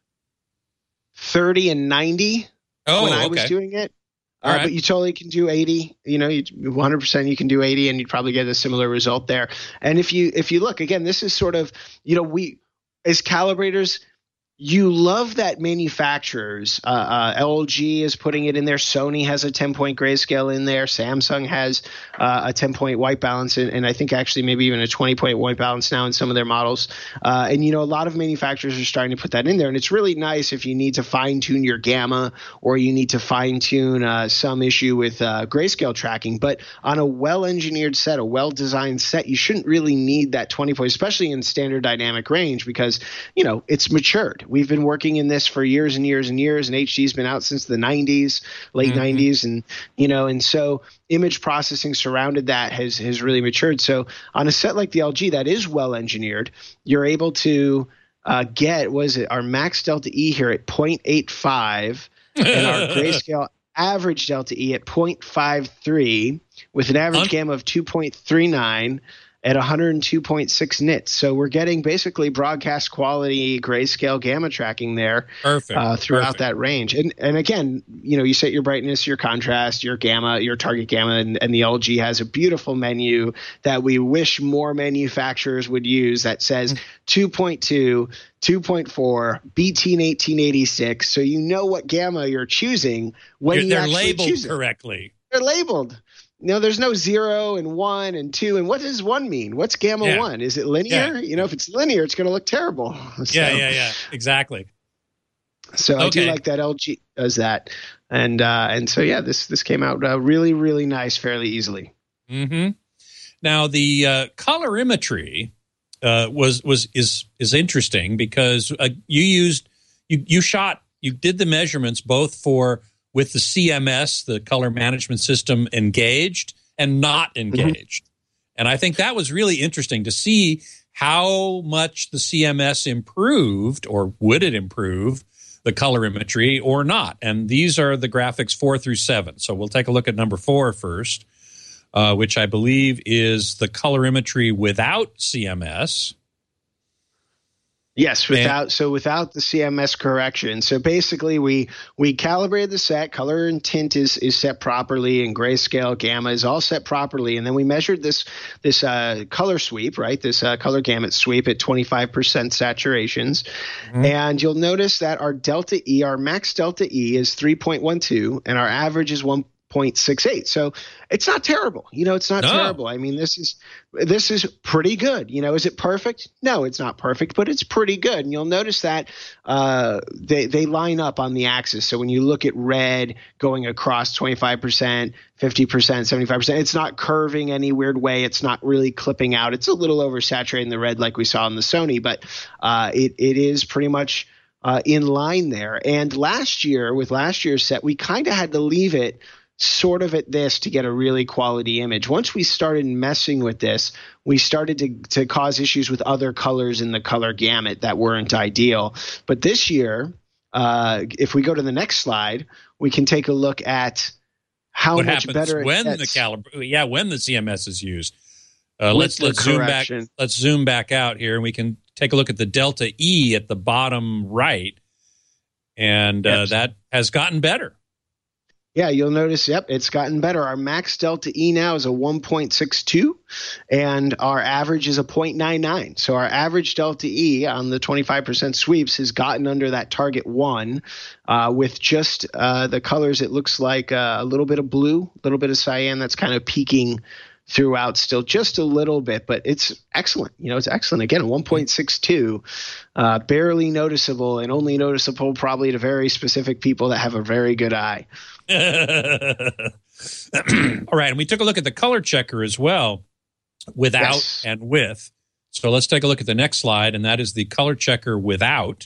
thirty and ninety oh, when I okay. was doing it. All uh, right. But you totally can do eighty. You know, you, one hundred percent you can do eighty, and you'd probably get a similar result there. And if you if you look again, this is sort of, you know, we as calibrators, you love that manufacturers, uh, uh, L G is putting it in there. Sony has a ten-point grayscale in there. Samsung has uh, a ten-point white balance, and, and I think actually maybe even a twenty-point white balance now in some of their models. Uh, and, you know, a lot of manufacturers are starting to put that in there. And it's really nice if you need to fine-tune your gamma or you need to fine-tune uh, some issue with uh, grayscale tracking. But on a well-engineered set, a well-designed set, you shouldn't really need that twenty-point, especially in standard dynamic range, because, you know, it's matured. We've been working in this for years and years and years, and H D's been out since the nineties, late mm-hmm. nineties, and you know, and so image processing surrounded that has has really matured. So on a set like the L G that is well engineered, you're able to uh, get was it our max delta E here at zero point eight five, and our grayscale average delta E at zero point five three, with an average Un- gamma of two point three nine. At one hundred two point six nits. So we're getting basically broadcast quality grayscale gamma tracking there Perfect. Uh, throughout Perfect. that range. And and again, you know, you set your brightness, your contrast, your gamma, your target gamma, and, and the L G has a beautiful menu that we wish more manufacturers would use that says mm-hmm. two point two, two point four, B T eighteen eighty-six. So you know what gamma you're choosing when you're, you they're actually labeled choose it. correctly. They're labeled. No, there's no zero and one and two. And what does one mean? What's gamma yeah. one? Is it linear? Yeah. You know, if it's linear, it's going to look terrible. So, yeah, yeah, yeah. Exactly. So okay. I do like that L G does that. And uh, and so, yeah, this this came out uh, really, really nice, fairly easily. Mm-hmm. Now, the uh, colorimetry uh, was was is is interesting because uh, you used you you shot you did the measurements both for with the C M S, the color management system, engaged and not engaged. Mm-hmm. And I think that was really interesting to see how much the C M S improved, or would it improve the colorimetry or not. And these are the graphics four through seven. So we'll take a look at number four first, uh, which I believe is the colorimetry without C M S. Yes, without so without the C M S correction. So basically, we we calibrated the set. Color and tint is is set properly, and grayscale, gamma is all set properly. And then we measured this this uh, color sweep, right? This uh, color gamut sweep at twenty-five percent saturations. Mm-hmm. And you'll notice that our delta E, our max delta E, is three point one two, and our average is one point six eight. So it's not terrible. You know, it's not no. terrible. I mean, this is this is pretty good. You know, is it perfect? No, it's not perfect, but it's pretty good. And you'll notice that uh, they they line up on the axis. So when you look at red going across twenty-five percent, fifty percent, seventy-five percent, it's not curving any weird way. It's not really clipping out. It's a little oversaturating the red like we saw in the Sony, but uh, it it is pretty much uh, in line there. And last year, with last year's set, we kind of had to leave it sort of at this to get a really quality image. Once we started messing with this, we started to, to cause issues with other colors in the color gamut that weren't ideal. But this year, uh, if we go to the next slide, we can take a look at how what much better it when gets. the calibr- yeah, when the C M S is used. Uh, let's let's zoom back. Let's zoom back out here, and we can take a look at the delta E at the bottom right, and uh, yes. that has gotten better. Yeah, you'll notice, yep, it's gotten better. Our max delta E now is a one point six two, and our average is a zero point nine nine. So our average delta E on the twenty-five percent sweeps has gotten under that target one uh, with just uh, the colors. It looks like uh, a little bit of blue, a little bit of cyan that's kind of peaking throughout still just a little bit, but it's excellent. You know, it's excellent. Again, one point six two, uh, barely noticeable, and only noticeable probably to very specific people that have a very good eye. All right, and we took a look at the color checker as well, without yes. and with. So let's take a look at the next slide, and that is the color checker without.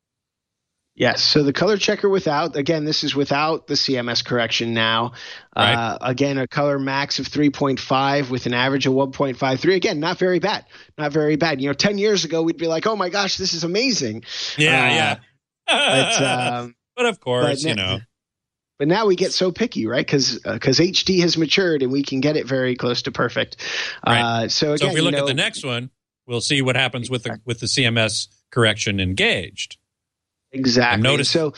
Yes, so the color checker without, again, this is without the C M S correction now. Right. Uh, again, a color max of three point five with an average of one point five three. Again, not very bad. Not very bad. You know, ten years ago, we'd be like, oh my gosh, this is amazing. Yeah, uh, yeah. but, um, but of course, but you know. But now we get so picky, right? Because because uh, H D has matured and we can get it very close to perfect. Right. Uh, so, again, so if we look you know, at the next one, we'll see what happens with the with the C M S correction engaged. Exactly. Notice, so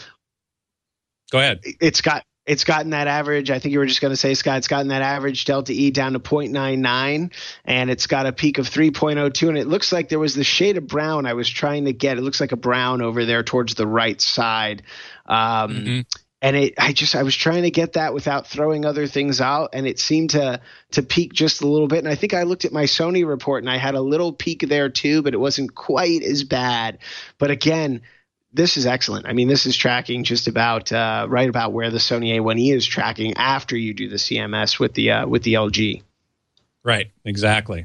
go ahead. It's got it's gotten that average. I think you were just going to say, Scott, it's gotten that average delta E down to zero point nine nine, and it's got a peak of three point oh two. And it looks like there was the shade of brown I was trying to get. It looks like a brown over there towards the right side. Um, mm-hmm. And it, I just, I was trying to get that without throwing other things out, and it seemed to to peak just a little bit. And I think I looked at my Sony report, and I had a little peak there too, but it wasn't quite as bad. But again, this is excellent. I mean, this is tracking just about uh, right about where the Sony A one E is tracking after you do the C M S with the uh, with the L G. Right, exactly.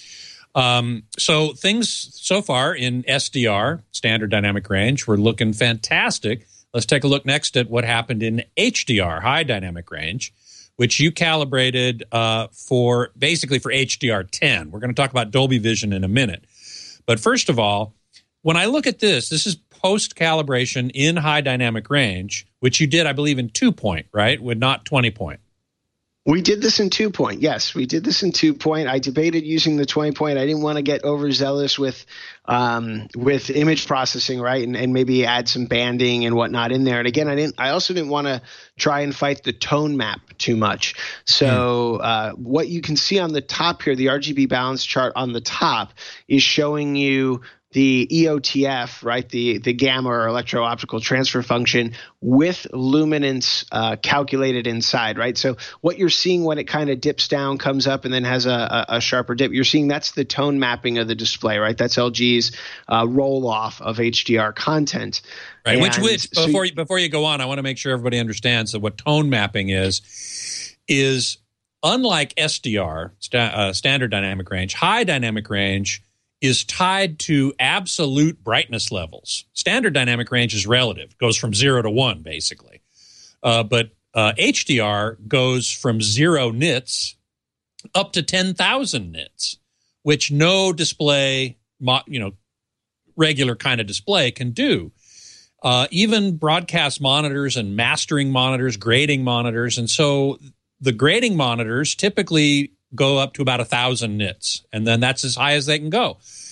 Um, so things so far in S D R, standard dynamic range, we're looking fantastic. Let's take a look next at what happened in H D R, high dynamic range, which you calibrated uh, for basically for H D R ten. We're going to talk about Dolby Vision in a minute. But first of all, when I look at this, this is post-calibration in high dynamic range, which you did, I believe, in two-point, right? With not twenty-point. We did this in two-point. Yes, we did this in two-point. I debated using the twenty-point. I didn't want to get overzealous with um, with image processing, right, and, and maybe add some banding and whatnot in there. And again, I didn't. I also didn't want to try and fight the tone map too much. So mm. uh, what you can see on the top here, the R G B balance chart on the top, is showing you the E O T F, right, the, the gamma or electro-optical transfer function with luminance uh, calculated inside, right? So what you're seeing when it kind of dips down, comes up, and then has a, a, a sharper dip, you're seeing that's the tone mapping of the display, right? That's L G's uh, roll-off of H D R content. Right, and which, which so before, you, before you go on, I want to make sure everybody understands that what tone mapping is, is unlike S D R, sta- uh, standard dynamic range, high dynamic range is tied to absolute brightness levels. Standard dynamic range is relative, goes from zero to one, basically. Uh, but uh, H D R goes from zero nits up to ten thousand nits, which no display, mo- you know, regular kind of display can do. Uh, even broadcast monitors and mastering monitors, grading monitors. And so the grading monitors typically go up to about one thousand nits, and then that's as high as they can go.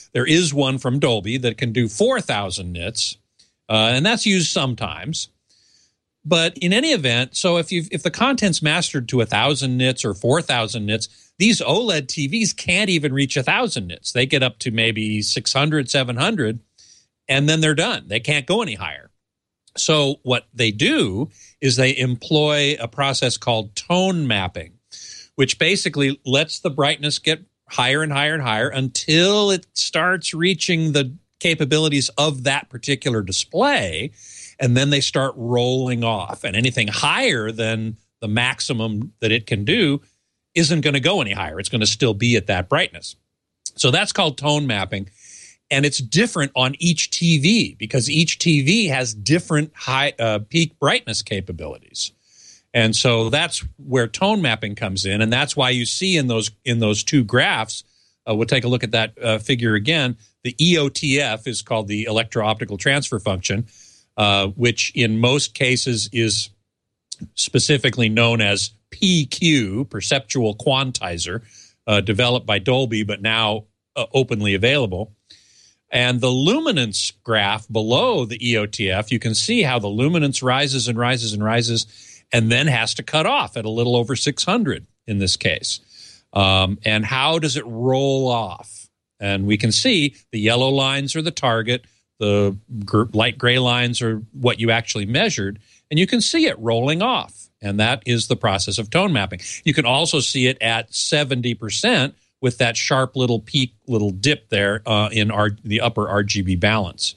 There is one from Dolby that can do four thousand nits, uh, and that's used sometimes. But in any event, so if you if the content's mastered to one thousand nits or four thousand nits, these OLED T Vs can't even reach one thousand nits. They get up to maybe six hundred, seven hundred, and then they're done. They can't go any higher. So what they do is they employ a process called tone mapping, which basically lets the brightness get higher and higher and higher until it starts reaching the capabilities of that particular display, and then they start rolling off. And anything higher than the maximum that it can do isn't going to go any higher. It's going to still be at that brightness. So that's called tone mapping. And it's different on each T V because each T V has different high uh, peak brightness capabilities. And so that's where tone mapping comes in. And that's why you see in those in those two graphs, uh, we'll take a look at that uh, figure again. The E O T F is called the electro-optical transfer function, uh, which in most cases is specifically known as P Q, perceptual quantizer, uh, developed by Dolby, but now uh, openly available. And the luminance graph below the E O T F, you can see how the luminance rises and rises and rises and then has to cut off at a little over six hundred in this case. Um, and how does it roll off? And we can see the yellow lines are the target, the gr- light gray lines are what you actually measured, and you can see it rolling off. And that is the process of tone mapping. You can also see it at seventy percent with that sharp little peak, little dip there uh, in our, the upper R G B balance.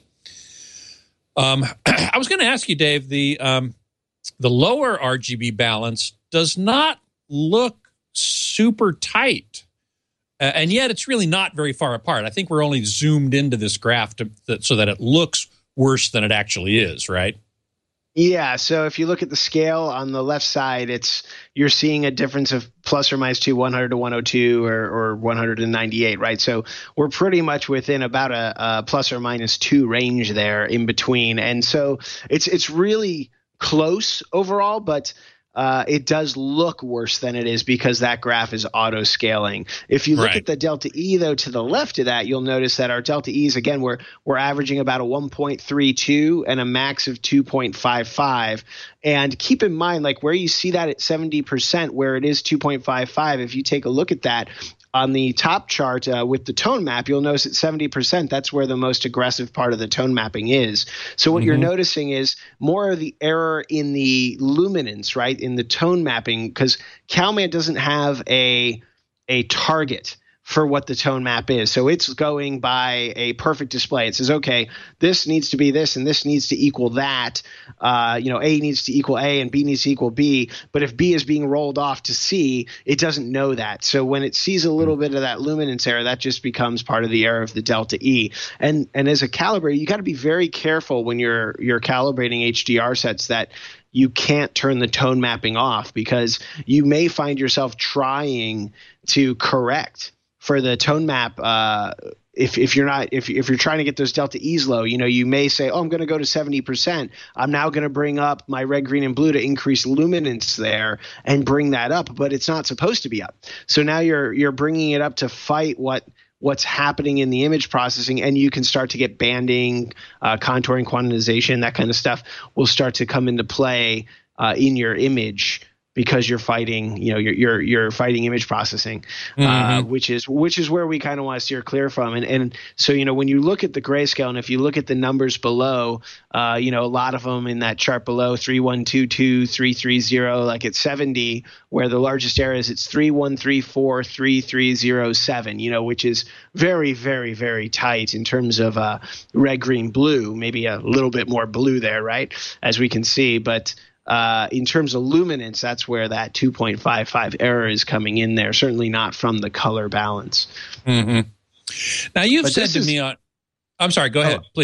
Um, I was going to ask you, Dave, the um, the lower R G B balance does not look super tight, uh, and yet it's really not very far apart. I think we're only zoomed into this graph to, that, so that it looks worse than it actually is, right? Yeah, so if you look at the scale on the left side, it's you're seeing a difference of plus or minus two, one hundred to one oh two or, or one hundred ninety-eight, right? So we're pretty much within about a, a plus or minus two range there in between. And so it's it's really close overall, but uh, it does look worse than it is because that graph is auto-scaling. If you look right. at the delta E, though, to the left of that, you'll notice that our delta E's, again, we're, we're averaging about a one point three two and a max of two point five five. And keep in mind, like where you see that at seventy percent, where it is two point five five, if you take a look at that, on the top chart uh, with the tone map, you'll notice at seventy percent, that's where the most aggressive part of the tone mapping is. So what mm-hmm. you're noticing is more of the error in the luminance, right, in the tone mapping, because CalMan doesn't have a a target for what the tone map is. So it's going by a perfect display. It says, okay, this needs to be this and this needs to equal that. Uh, you know, A needs to equal A and B needs to equal B. But if B is being rolled off to C, it doesn't know that. So when it sees a little bit of that luminance error, that just becomes part of the error of the delta E. And and as a calibrator, you got to be very careful when you're you're calibrating H D R sets that you can't turn the tone mapping off, because you may find yourself trying to correct for the tone map, uh, if if you're not if if you're trying to get those delta E's low, you know, you may say, oh, I'm going to go to seventy percent. I'm now going to bring up my red, green, and blue to increase luminance there and bring that up, but it's not supposed to be up. So now you're you're bringing it up to fight what what's happening in the image processing, and you can start to get banding, uh, contouring, quantization, that kind of stuff will start to come into play uh, in your image, because you're fighting, you know, you're you're, you're fighting image processing, mm-hmm. uh, which is which is where we kind of want to steer clear from. And and so, you know, when you look at the grayscale, and if you look at the numbers below, uh, you know, a lot of them in that chart below, three one two two, three three zero, like at seventy, where the largest error is, it's three one three four, three three zero seven, you know, which is very, very, very tight in terms of uh, red, green, blue, maybe a little bit more blue there, right, as we can see, but Uh, in terms of luminance, that's where that two point five five error is coming in there, certainly not from the color balance. Mm-hmm. Now, you've but said to is, me on – I'm sorry, go ahead, oh, please.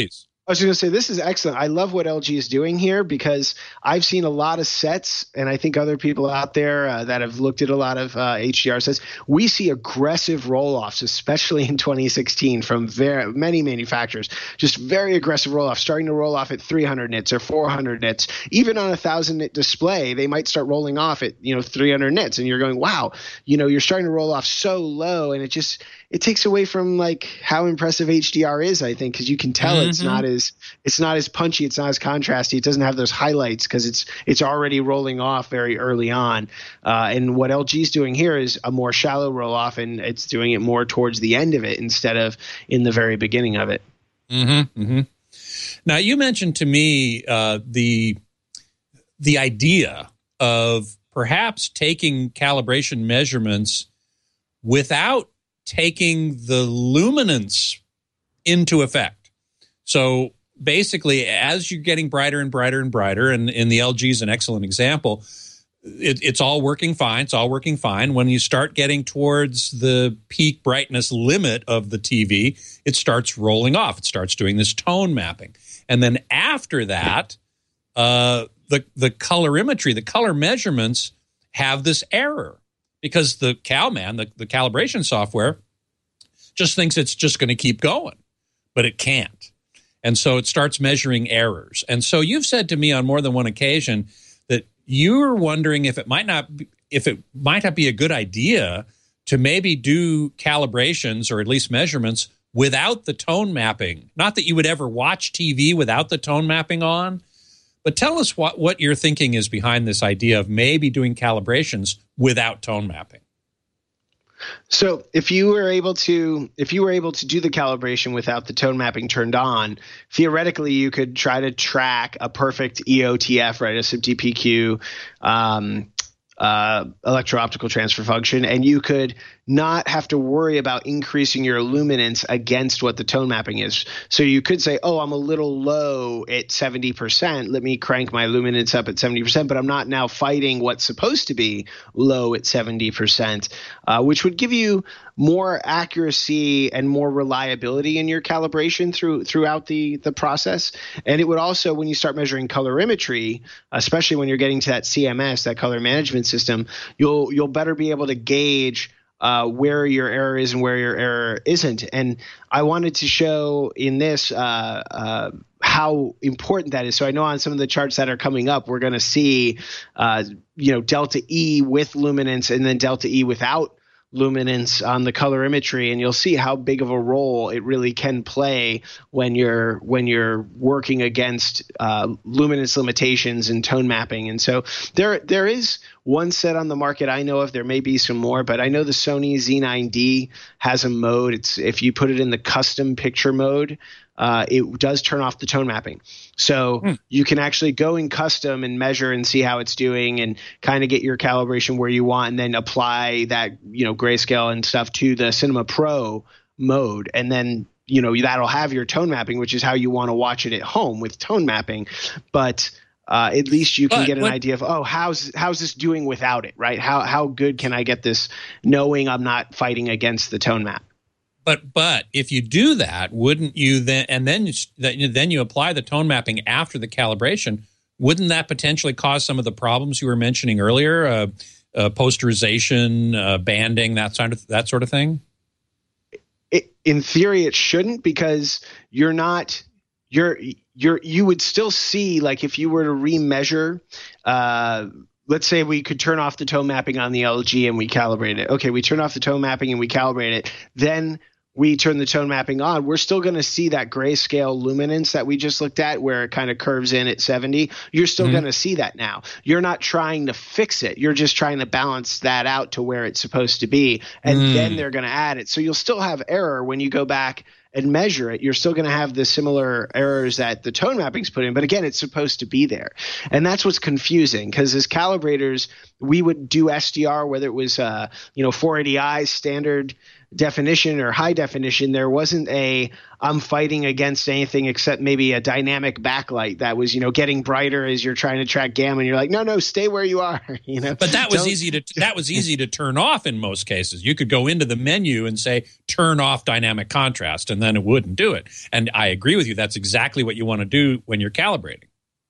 I was going to say, this is excellent. I love what L G is doing here because I've seen a lot of sets, and I think other people out there uh, that have looked at a lot of uh, H D R sets, we see aggressive roll-offs, especially in twenty sixteen from very, many manufacturers. Just very aggressive roll-offs, starting to roll off at three hundred nits or four hundred nits. Even on a one thousand nit display, they might start rolling off at, you know, three hundred nits, and you're going, wow, you know, you're starting to roll off so low, and it just – it takes away from like how impressive H D R is, I think, because you can tell mm-hmm. it's not as it's not as punchy, it's not as contrasty, it doesn't have those highlights because it's it's already rolling off very early on. Uh, and what L G is doing here is a more shallow roll off, and it's doing it more towards the end of it instead of in the very beginning of it. Mm-hmm, mm-hmm. Now, you mentioned to me uh, the the idea of perhaps taking calibration measurements without taking the luminance into effect. So basically, as you're getting brighter and brighter and brighter, and, and the L G is an excellent example, it, it's all working fine. It's all working fine. When you start getting towards the peak brightness limit of the T V, it starts rolling off. It starts doing this tone mapping. And then after that, uh, the, the colorimetry, the color measurements have this error. Because the CalMan, the, the calibration software, just thinks it's just going to keep going, but it can't. And so it starts measuring errors. And so you've said to me on more than one occasion that you're wondering if it might not be, if it might not be a good idea to maybe do calibrations or at least measurements without the tone mapping. Not that you would ever watch T V without the tone mapping on, but tell us what, what your thinking is behind this idea of maybe doing calibrations without tone mapping. So if you were able to if you were able to do the calibration without the tone mapping turned on, theoretically you could try to track a perfect E O T F, right, a S I P T P Q um, uh, electro-optical transfer function, and you could not have to worry about increasing your luminance against what the tone mapping is. So you could say, oh, I'm a little low at seventy percent. Let me crank my luminance up at seventy percent, but I'm not now fighting what's supposed to be low at seventy percent, uh, which would give you more accuracy and more reliability in your calibration through throughout the, the process. And it would also, when you start measuring colorimetry, especially when you're getting to that C M S, that color management system, you'll you'll better be able to gauge Uh, where your error is and where your error isn't. And I wanted to show in this uh, uh, how important that is. So I know on some of the charts that are coming up, we're going to see, uh, you know, delta E with luminance and then delta E without luminance on the colorimetry, and you'll see how big of a role it really can play when you're when you're working against uh, luminance limitations and tone mapping. And so there there is one set on the market I know of. There may be some more, but I know the Sony Z nine D has a mode. It's if you put it in the custom picture mode, uh, it does turn off the tone mapping. So hmm. you can actually go in custom and measure and see how it's doing and kind of get your calibration where you want, and then apply that, you know, grayscale and stuff to the Cinema Pro mode. And then, you know, that'll have your tone mapping, which is how you want to watch it at home with tone mapping. But uh, at least you can but, get an what, idea of, oh, how's how's this doing without it, right? How how good can I get this knowing I'm not fighting against the tone map? But but if you do that, wouldn't you then and then you, then you apply the tone mapping after the calibration? Wouldn't that potentially cause some of the problems you were mentioning earlier, uh, uh, posterization, uh, banding, that sort of that sort of thing? It, in theory, it shouldn't, because you're not you're you're you would still see, like if you were to remeasure. Uh, Let's say we could turn off the tone mapping on the L G and we calibrate it. Okay, we turn off the tone mapping and we calibrate it. Then we turn the tone mapping on. We're still going to see that grayscale luminance that we just looked at, where it kind of curves in at seventy. You're still mm-hmm. going to see that now. You're not trying to fix it. You're just trying to balance that out to where it's supposed to be. And mm. then they're going to add it. So you'll still have error when you go back and measure it. You're still going to have the similar errors that the tone mapping's put in, but again, it's supposed to be there. And that's what's confusing, because as calibrators, we would do S D R, whether it was uh, you know four eighty i standard definition or high definition, there wasn't a I'm fighting against anything except maybe a dynamic backlight that was, you know, getting brighter as you're trying to track gamma. And you're like, no, no, stay where you are. You know, but that was Don't, easy to that was easy to turn off in most cases. You could go into the menu and say turn off dynamic contrast, and then it wouldn't do it. And I agree with you. That's exactly what you want to do when you're calibrating.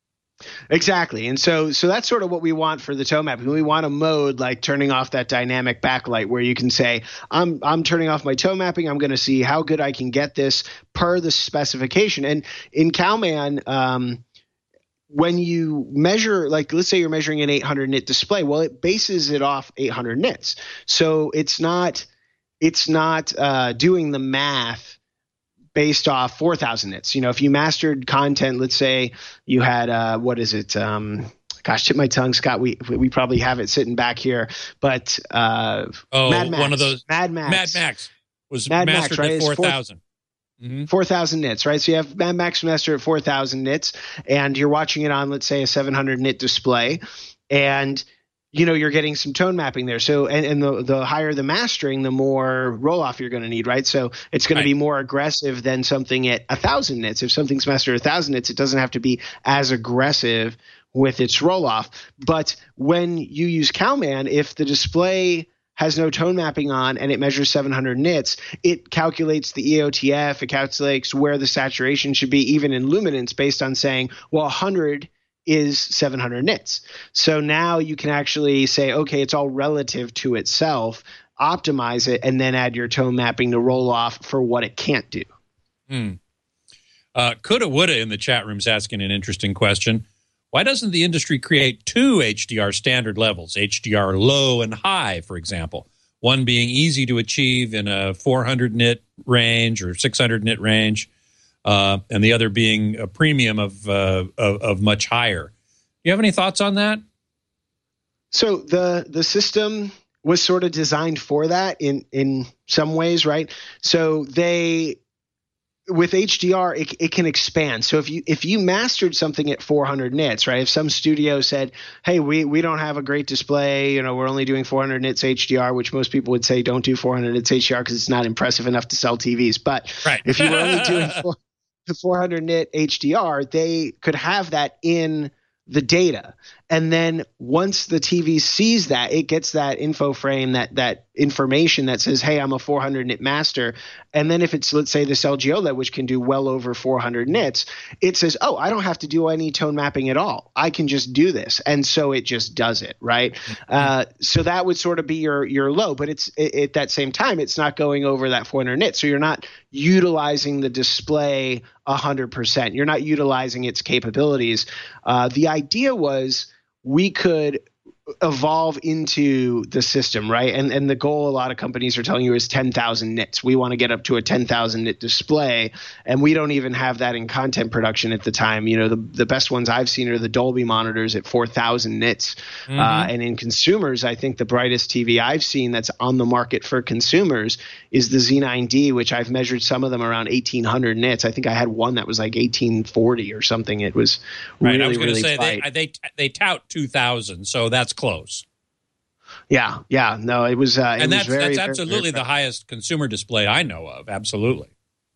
Exactly. And so so that's sort of what we want for the toe mapping. We want a mode like turning off that dynamic backlight where you can say, I'm I'm turning off my toe mapping. I'm going to see how good I can get this per the specification. And in Calman, um, when you measure, like let's say you're measuring an eight hundred nit display, well, it bases it off eight hundred nits. So it's not it's not uh, doing the math based off four thousand nits. You know, if you mastered content, let's say you had, uh, what is it? Um, gosh, tip my tongue, Scott. We we probably have it sitting back here, but uh, oh, Mad Max, one of those Mad Max, Mad Max was Mad mastered Max, right? at four thousand. Mm-hmm. four thousand nits, right? So you have Mad Max master at four thousand nits, and you're watching it on, let's say, a seven hundred nit display, and you know, you're getting some tone mapping there. So, and, and the, the higher the mastering, the more roll off you're going to need, right? So it's going right. to be more aggressive than something at a thousand nits. If something's mastered at a thousand nits, it doesn't have to be as aggressive with its roll off. But when you use Calman, if the display has no tone mapping on and it measures seven hundred nits, it calculates the E O T F, it calculates where the saturation should be, even in luminance, based on saying, well, one hundred is seven hundred nits. So now you can actually say, okay, it's all relative to itself, optimize it, and then add your tone mapping to roll off for what it can't do. Hmm. Uh, Coulda Woulda in the chat room is asking an interesting question. Why doesn't the industry create two H D R standard levels, H D R low and high, for example, one being easy to achieve in a four hundred nit range or six hundred nit range, Uh, and the other being a premium of, uh, of of much higher. Do you have any thoughts on that? So the the system was sort of designed for that in in some ways, right? So they with H D R, it, it can expand. So if you if you mastered something at four hundred nits, right? If some studio said, "Hey, we we don't have a great display, you know, we're only doing four hundred nits H D R," which most people would say don't do four hundred nits H D R because it's not impressive enough to sell T Vs. But right. if you were only doing four, four hundred nit H D R, they could have that in the data. And then once the T V sees that, it gets that info frame, that that information that says, hey, I'm a four hundred nit master. And then if it's, let's say, this L G OLED, which can do well over four hundred nits, it says, oh, I don't have to do any tone mapping at all. I can just do this. And so it just does it, right? Mm-hmm. Uh, so that would sort of be your your low. But it's it, at that same time, it's not going over that four hundred nits. So you're not utilizing the display one hundred percent. You're not utilizing its capabilities. Uh, the idea was we could evolve into the system, right? And and the goal a lot of companies are telling you is ten thousand nits. We want to get up to a ten thousand nit display, and we don't even have that in content production at the time. You know, the, the best ones I've seen are the Dolby monitors at four thousand nits. Mm-hmm. Uh, and in consumers, I think the brightest T V I've seen that's on the market for consumers is the Z nine D, which I've measured some of them around eighteen hundred nits. I think I had one that was like eighteen forty or something. It was really, right. I was going to really say bright. they, they they tout two thousand, so that's close. Yeah, yeah, no, it was, uh, it and was that's very, that's very, absolutely very the highest consumer display I know of. Absolutely.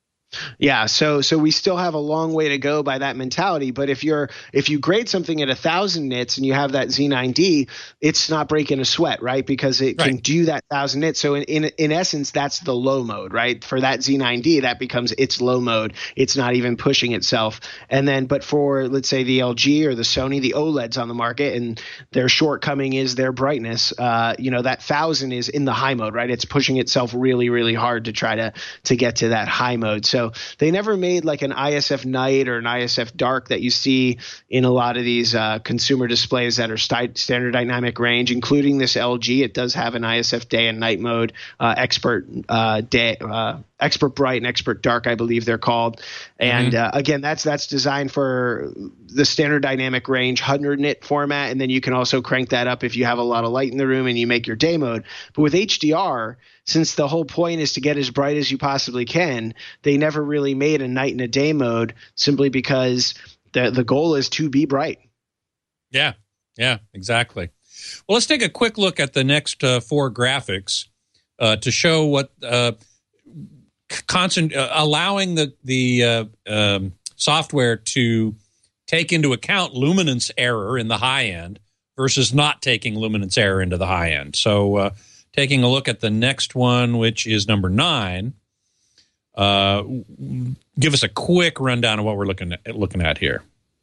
Yeah, so so we still have a long way to go by that mentality. But if you're if you grade something at a thousand nits and you have that Z nine D, it's not breaking a sweat, right? Because it right. can do that thousand nits. So in, in in essence, that's the low mode, right? For that Z nine D, that becomes its low mode. It's not even pushing itself. And then, but for let's say the L G or the Sony, the OLEDs on the market, and their shortcoming is their brightness. Uh, you know, that thousand is in the high mode, right? It's pushing itself really, really hard to try to to get to that high mode. So they never made like an I S F night or an I S F dark that you see in a lot of these uh, consumer displays that are st- standard dynamic range, including this L G. It does have an I S F day and night mode, uh, expert uh, day, uh, expert bright and expert dark, I believe they're called. And mm-hmm. uh, again, that's that's designed for the standard dynamic range one hundred nit format, and then you can also crank that up if you have a lot of light in the room and you make your day mode. But with H D R, since the whole point is to get as bright as you possibly can, they never really made a night and a day mode simply because the the goal is to be bright. Yeah, yeah, exactly. Well, let's take a quick look at the next uh, four graphics. uh, to show what uh, constant uh, allowing the the uh, um, software to take into account luminance error in the high end versus not taking luminance error into the high end. So, uh, taking a look at the next one, which is number nine. Uh, give us a quick rundown of what we're looking at, looking at here.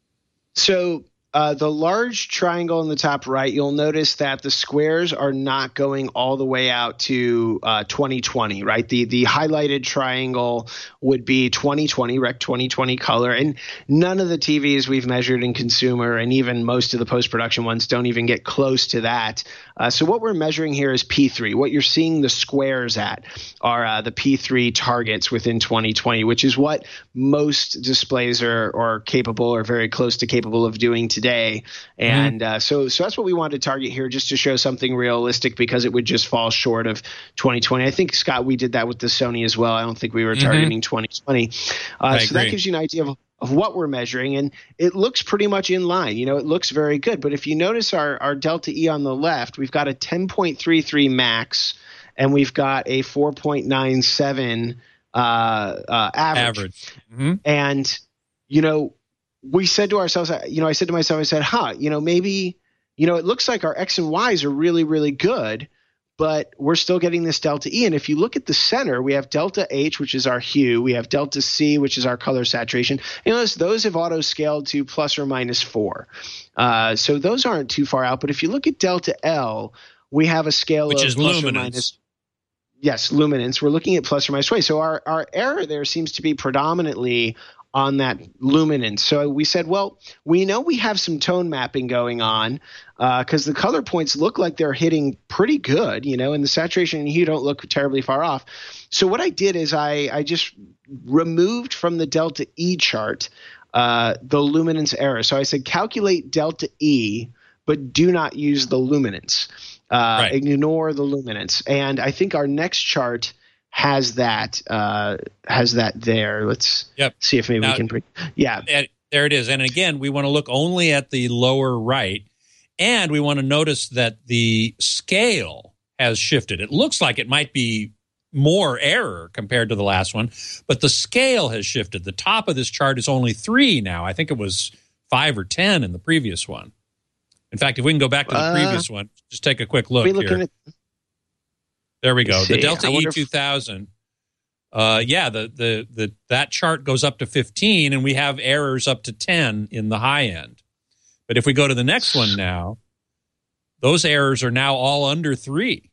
So uh, the large triangle in the top right, you'll notice that the squares are not going all the way out to uh, twenty twenty, right? The the highlighted triangle would be twenty twenty, Rec twenty twenty color. And none of the T Vs we've measured in consumer, and even most of the post-production ones, don't even get close to that. Uh, so what we're measuring here is P three. What you're seeing the squares at are uh, the P three targets within twenty twenty, which is what most displays are, are capable or very close to capable of doing today. And uh, so so that's what we wanted to target here, just to show something realistic, because it would just fall short of twenty twenty. I think, Scott, we did that with the Sony as well. I don't think we were targeting mm-hmm. twenty twenty. Uh, so that gives you an idea of of what we're measuring, and it looks pretty much in line. You know, it looks very good. But if you notice our, our delta E on the left, we've got a ten point three three max, and we've got a four point nine seven uh, uh, average. Average. Mm-hmm. And, you know, we said to ourselves, you know, I said to myself, I said, huh, you know, maybe, you know, it looks like our X and Y's are really, really good, but we're still getting this delta E. And if you look at the center, we have delta H, which is our hue. We have delta C, which is our color saturation. You notice those have auto-scaled to plus or minus four. Uh, so those aren't too far out. But if you look at delta L, we have a scale which of is plus luminance. or minus. Yes, luminance. We're looking at plus or minus twenty. So our, our error there seems to be predominantly on that luminance. So we said, well, we know we have some tone mapping going on because uh, the color points look like they're hitting pretty good, you know, and the saturation and hue don't look terribly far off. So what I did is I, I just removed from the delta E chart uh, the luminance error. So I said, calculate delta E, but do not use the luminance. Uh, right. Ignore the luminance. And I think our next chart has that uh, has that there. Let's yep. see if maybe now, we can bring. Yeah, there it is. And again, we want to look only at the lower right, and we want to notice that the scale has shifted. It looks like it might be more error compared to the last one, but the scale has shifted. The top of this chart is only three now. I think it was five or ten in the previous one. In fact, if we can go back to the uh, previous one, just take a quick look here. At- There we go. The Delta E two thousand. Uh, yeah, the, the the that chart goes up to fifteen, and we have errors up to ten in the high end. But if we go to the next one now, those errors are now all under three.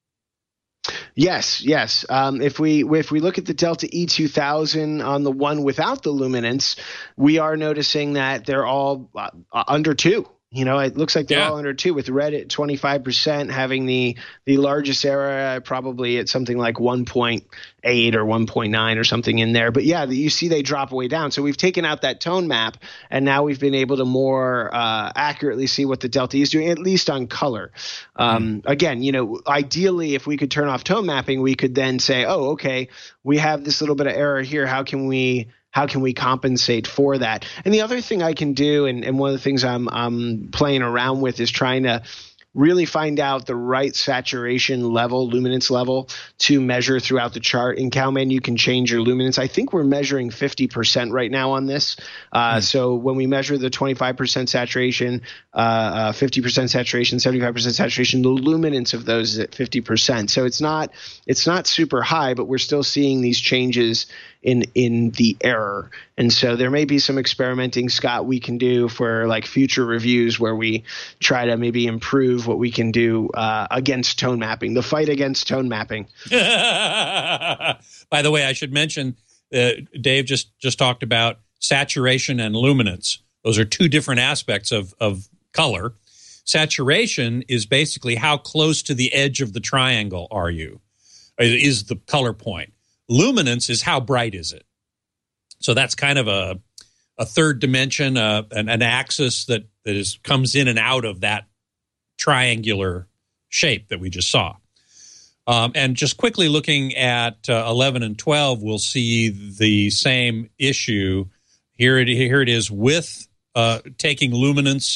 Yes, yes. Um, if we if we look at the Delta E two thousand on the one without the luminance, we are noticing that they're all uh, under two. You know, it looks like they're yeah. all under two, with red at twenty-five percent, having the the largest error probably at something like one point eight or one point nine or something in there. But yeah, you see they drop way down. So we've taken out that tone map, and now we've been able to more uh, accurately see what the delta is doing, at least on color. Um, mm. Again, you know, ideally, if we could turn off tone mapping, we could then say, oh, okay, we have this little bit of error here. How can we How can we compensate for that? And the other thing I can do, and, and one of the things I'm, I'm playing around with, is trying to really find out the right saturation level, luminance level, to measure throughout the chart. In Calman, you can change your luminance. I think we're measuring fifty percent right now on this. Uh, mm. So when we measure the twenty-five percent saturation, uh, uh, fifty percent saturation, seventy-five percent saturation, the luminance of those is at fifty percent. So it's not it's not super high, but we're still seeing these changes in in the error. And so there may be some experimenting, Scott, we can do for like future reviews where we try to maybe improve what we can do uh, against tone mapping, the fight against tone mapping. By the way, I should mention, uh, Dave just, just talked about saturation and luminance. Those are two different aspects of, of color. Saturation is basically how close to the edge of the triangle are you, is the color point. Luminance is how bright is it. So that's kind of a a third dimension, uh, an, an axis that, that is comes in and out of that triangular shape that we just saw. Um, and just quickly looking at uh, eleven and twelve, we'll see the same issue. Here it, here it is with uh, taking luminance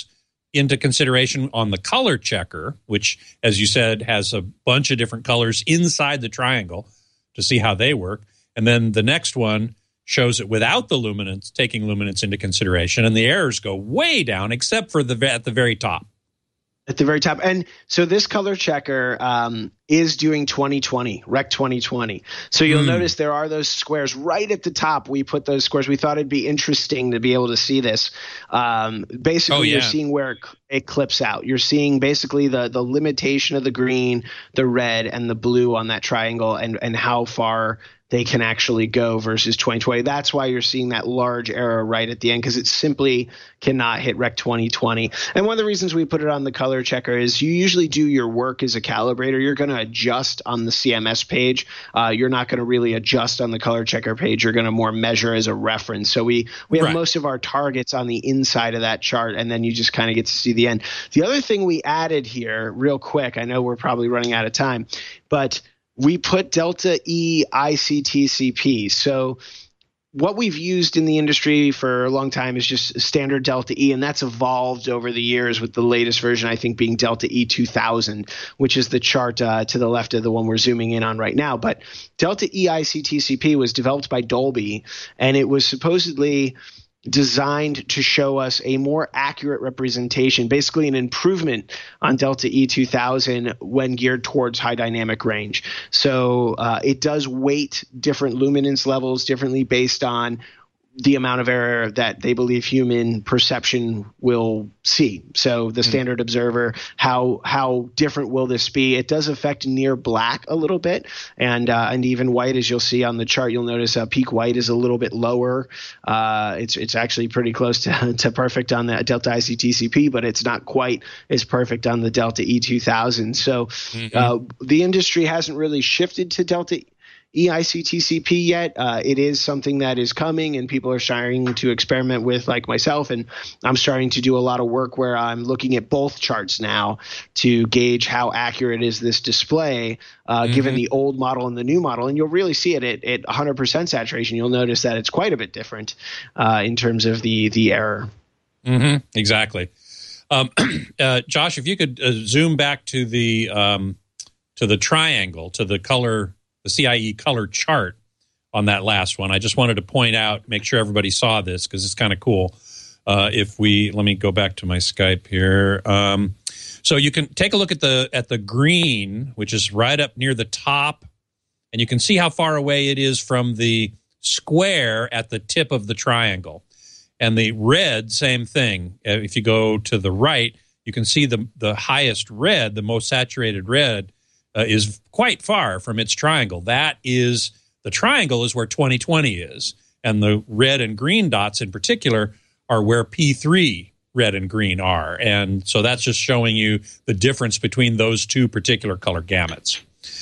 into consideration on the color checker, which, as you said, has a bunch of different colors inside the triangle to see how they work. And then the next one shows it without the luminance, taking luminance into consideration, and the errors go way down, except for the at the very top. At the very top. And so this color checker um, is doing twenty twenty, Rec twenty twenty. So you'll mm. notice there are those squares right at the top. We put those squares. We thought it'd be interesting to be able to see this. Um, basically, oh, yeah. You're seeing where it, it clips out. You're seeing basically the the limitation of the green, the red, and the blue on that triangle, and and how far they can actually go versus twenty twenty. That's why you're seeing that large error right at the end, because it simply cannot hit Rec twenty twenty. And one of the reasons we put it on the color checker is you usually do your work as a calibrator. You're going to adjust on the C M S page. Uh, you're not going to really adjust on the color checker page. You're going to more measure as a reference. So we, we have right. most of our targets on the inside of that chart, and then you just kind of get to see the end. The other thing we added here real quick, I know we're probably running out of time, but we put Delta E I C T C P. So what we've used in the industry for a long time is just standard Delta E, and that's evolved over the years with the latest version, I think, being Delta E two thousand, which is the chart uh, to the left of the one we're zooming in on right now. But Delta E I C T C P was developed by Dolby, and it was supposedly designed to show us a more accurate representation, basically an improvement on Delta E two thousand when geared towards high dynamic range. So uh, it does weight different luminance levels differently based on the amount of error that they believe human perception will see. So the standard mm. observer, how how different will this be? It does affect near black a little bit, and uh, and even white, as you'll see on the chart. You'll notice uh, peak white is a little bit lower. Uh, it's it's actually pretty close to, to perfect on the Delta I C T C P, but it's not quite as perfect on the Delta E two thousand. So mm-hmm. uh, the industry hasn't really shifted to Delta E I C T C P yet. Uh, it is something that is coming, and people are starting to experiment with, like myself, and I'm starting to do a lot of work where I'm looking at both charts now to gauge how accurate is this display uh, mm-hmm. given the old model and the new model. And you'll really see it at, at one hundred percent saturation. You'll notice that it's quite a bit different uh, in terms of the the error. Mm-hmm. Exactly. Um, uh, Josh, if you could uh, zoom back to the um, to the triangle, to the color, the C I E color chart on that last one. I just wanted to point out, make sure everybody saw this because it's kind of cool. Uh, if we, let me go back to my Skype here. Um, so you can take a look at the at the green, which is right up near the top, and you can see how far away it is from the square at the tip of the triangle. And the red, same thing. Uh, if you go to the right, you can see the the highest red, the most saturated red, uh, is quite far from its triangle. That is, the triangle is where twenty twenty is, and the red and green dots in particular are where P three red and green are. And so that's just showing you the difference between those two particular color gamuts.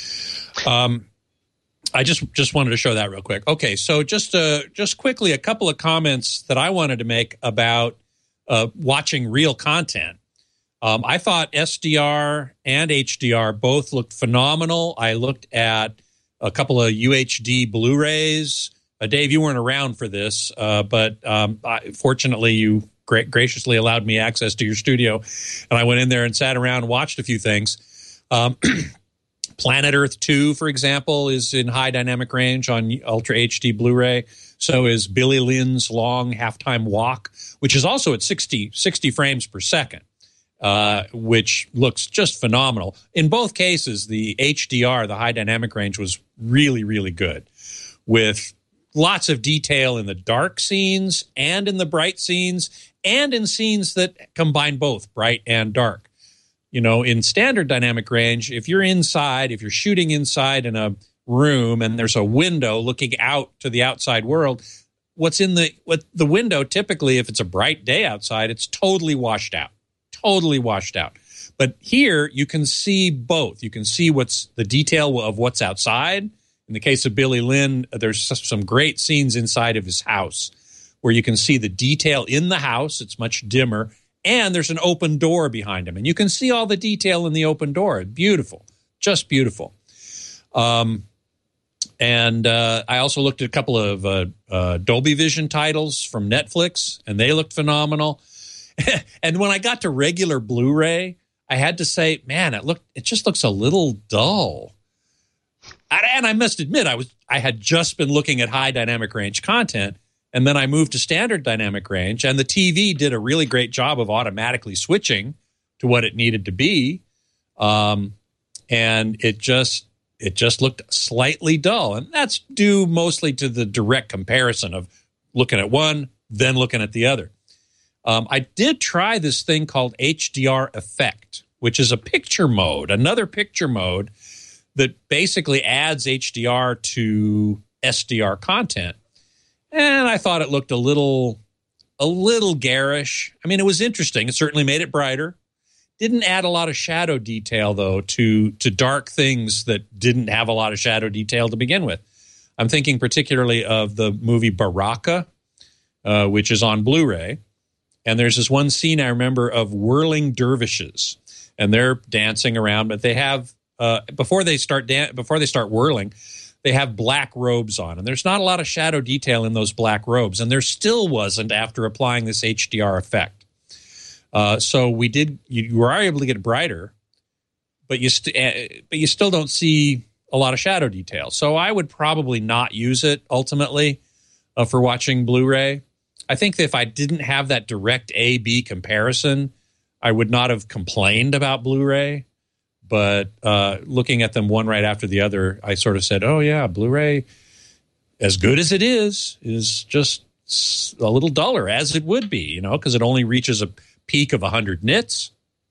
Um, I just just wanted to show that real quick. Okay, so just uh, just quickly, a couple of comments that I wanted to make about uh, watching real content. Um, I thought S D R and H D R both looked phenomenal. I looked at a couple of U H D Blu-rays. Uh, Dave, you weren't around for this, uh, but um, I, fortunately you gra- graciously allowed me access to your studio, and I went in there and sat around and watched a few things. Um, Planet Earth two, for example, is in high dynamic range on Ultra H D Blu-ray. So is Billy Lynn's Long Halftime Walk, which is also at sixty, sixty frames per second, uh, which looks just phenomenal. In both cases, the H D R, the high dynamic range, was really, really good, with lots of detail in the dark scenes and in the bright scenes and in scenes that combine both bright and dark. You know, in standard dynamic range, if you're inside, if you're shooting inside in a room and there's a window looking out to the outside world, what's in the what the window, typically, if it's a bright day outside, it's totally washed out, totally washed out. But here you can see both. You can see what's the detail of what's outside. In the case of Billy Lynn, there's some great scenes inside of his house where you can see the detail in the house. It's much dimmer. And there's an open door behind him. And you can see all the detail in the open door. Beautiful. Just beautiful. Um, and uh, I also looked at a couple of uh, uh, Dolby Vision titles from Netflix, and they looked phenomenal. And when I got to regular Blu-ray, I had to say, man, it looked it just looks a little dull. And I must admit, I was I had just been looking at high dynamic range content, and then I moved to standard dynamic range, and the T V did a really great job of automatically switching to what it needed to be, um, and it just it just looked slightly dull, and that's due mostly to the direct comparison of looking at one, then looking at the other. Um, I did try this thing called H D R Effect, which is a picture mode, another picture mode that basically adds H D R to S D R content. And I thought it looked a little, a little garish. I mean, it was interesting. It certainly made it brighter. Didn't add a lot of shadow detail, though, to, to dark things that didn't have a lot of shadow detail to begin with. I'm thinking particularly of the movie Baraka, uh, which is on Blu-ray. And there's this one scene I remember of whirling dervishes, and they're dancing around, but they have uh, before they start dan- before they start whirling, they have black robes on, and there's not a lot of shadow detail in those black robes, and there still wasn't after applying this H D R effect. Uh, so we did. You, you were able to get brighter, but you st- uh, but you still don't see a lot of shadow detail. So I would probably not use it ultimately uh, for watching Blu-ray. I think that if I didn't have that direct A B comparison, I would not have complained about Blu-ray. But uh, looking at them one right after the other, I sort of said, oh, yeah, Blu-ray, as good as it is, is just a little duller, as it would be, you know, because it only reaches a peak of one hundred nits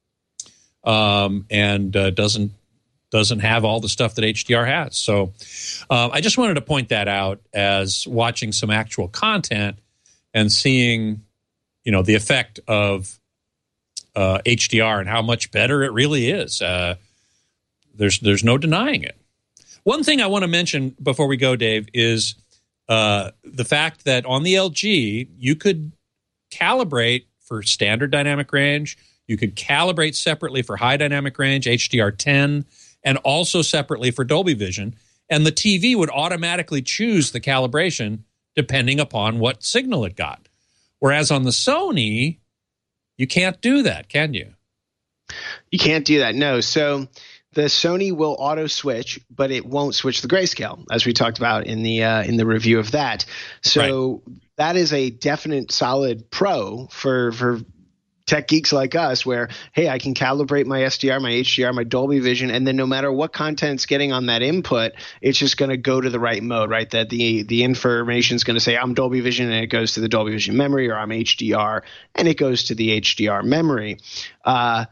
um, and uh, doesn't doesn't have all the stuff that H D R has. So uh, I just wanted to point that out as watching some actual content and seeing, you know, the effect of uh, H D R and how much better it really is. Uh, there's there's no denying it. One thing I want to mention before we go, Dave, is uh, the fact that on the L G, you could calibrate for standard dynamic range. You could calibrate separately for high dynamic range, H D R ten, and also separately for Dolby Vision. And the T V would automatically choose the calibration depending upon what signal it got. Whereas on the Sony, you can't do that, can you? You can't do that, no. So the Sony will auto switch, but it won't switch the grayscale, as we talked about in the uh, in the review of that. So right. That is a definite solid pro for for tech geeks like us, where, hey, I can calibrate my S D R, my H D R, my Dolby Vision, and then no matter what content's getting on that input, it's just going to go to the right mode, right? That the the information is going to say I'm Dolby Vision, and it goes to the Dolby Vision memory, or I'm H D R, and it goes to the H D R memory. Uh,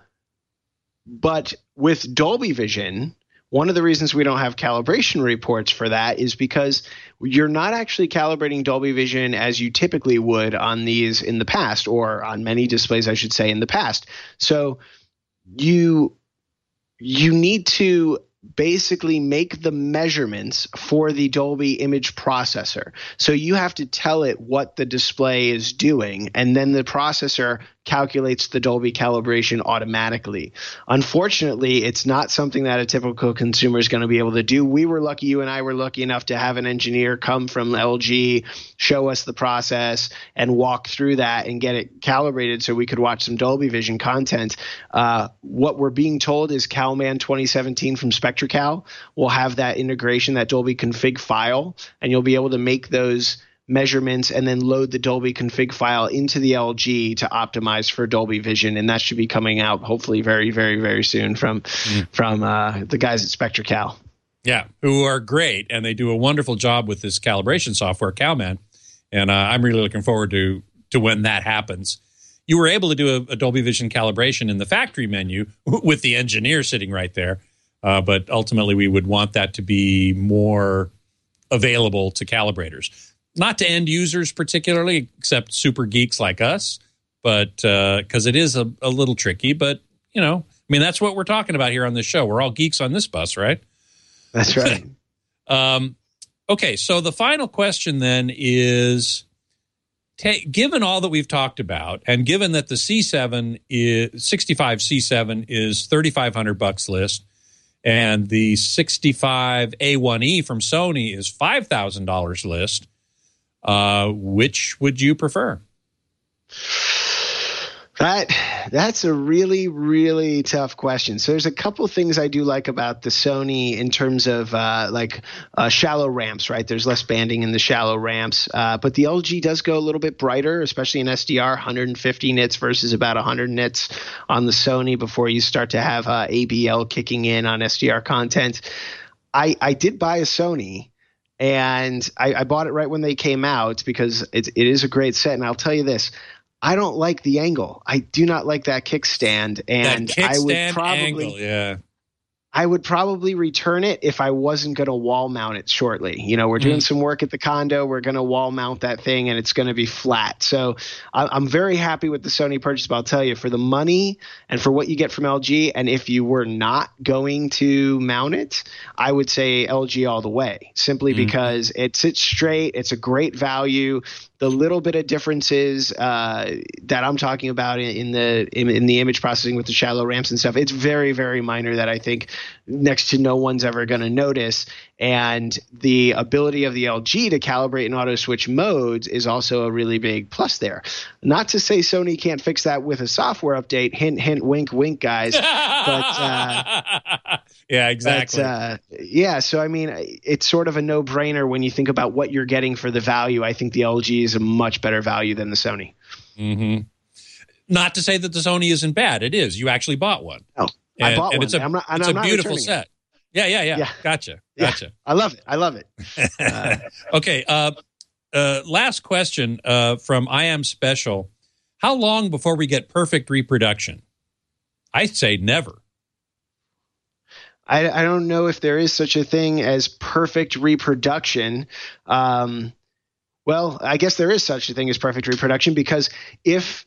but with Dolby Vision, one of the reasons we don't have calibration reports for that is because you're not actually calibrating Dolby Vision as you typically would on these in the past, or on many displays, I should say, in the past. So you you need to basically make the measurements for the Dolby image processor. So you have to tell it what the display is doing, and then the processor calculates the Dolby calibration automatically. Unfortunately, it's not something that a typical consumer is going to be able to do. We were lucky, you and I were lucky enough to have an engineer come from L G, show us the process, and walk through that and get it calibrated so we could watch some Dolby Vision content. Uh, what we're being told is CalMan twenty seventeen from SpectraCal will have that integration, that Dolby config file, and you'll be able to make those measurements and then load the Dolby config file into the L G to optimize for Dolby Vision, and that should be coming out hopefully very, very, very soon from mm. from uh, the guys at SpectraCal. Yeah, who are great, and they do a wonderful job with this calibration software, CalMan, and uh, I'm really looking forward to to when that happens. You were able to do a, a Dolby Vision calibration in the factory menu with the engineer sitting right there, uh, but ultimately we would want that to be more available to calibrators. Not to end users particularly, except super geeks like us, but because uh, it is a, a little tricky. But, you know, I mean, that's what we're talking about here on this show. We're all geeks on this bus, right? That's right. um, okay, so the final question then is, ta- given all that we've talked about, and given that the C seven is sixty-five C seven is thirty-five hundred bucks list, and the sixty-five A one E from Sony is five thousand dollars list, Uh, which would you prefer? That that's a really, really tough question. So there's a couple things I do like about the Sony in terms of uh, like uh, shallow ramps, right? There's less banding in the shallow ramps, uh, but the L G does go a little bit brighter, especially in S D R, one hundred fifty nits versus about one hundred nits on the Sony before you start to have uh, A B L kicking in on S D R content. I, I did buy a Sony. And I, I bought it right when they came out because it, it is a great set. And I'll tell you this. I don't like the angle. I do not like that kickstand, and that kickstand I would probably, angle, yeah. I would probably return it if I wasn't going to wall mount it shortly. You know, we're doing mm. some work at the condo. We're going to wall mount that thing, and it's going to be flat. So I, I'm very happy with the Sony purchase. But I'll tell you, for the money and for what you get from L G, and if you were not going to mount it, I would say L G all the way. Simply mm. because it sits straight. It's a great value. The little bit of differences uh, that I'm talking about in, in the in, in the image processing with the shallow ramps and stuff, it's very, very minor that I think next to no one's ever going to notice. And the ability of the L G to calibrate and auto switch modes is also a really big plus there. Not to say Sony can't fix that with a software update. Hint, hint, wink, wink, guys. But uh, yeah, exactly. But, uh, yeah, so I mean, it's sort of a no-brainer when you think about what you're getting for the value. I think the L G is a much better value than the Sony. Mm-hmm. Not to say that the Sony isn't bad. It is. You actually bought one. Oh, and, I bought and one. It's a, I'm not, it's I'm a not beautiful set. It. Yeah, yeah, yeah, yeah. Gotcha. Yeah. Gotcha. I love it. I love it. Uh, okay. Uh, uh, last question uh, from I Am Special. How long before we get perfect reproduction? I say never. I, I don't know if there is such a thing as perfect reproduction. Um, well, I guess there is such a thing as perfect reproduction, because if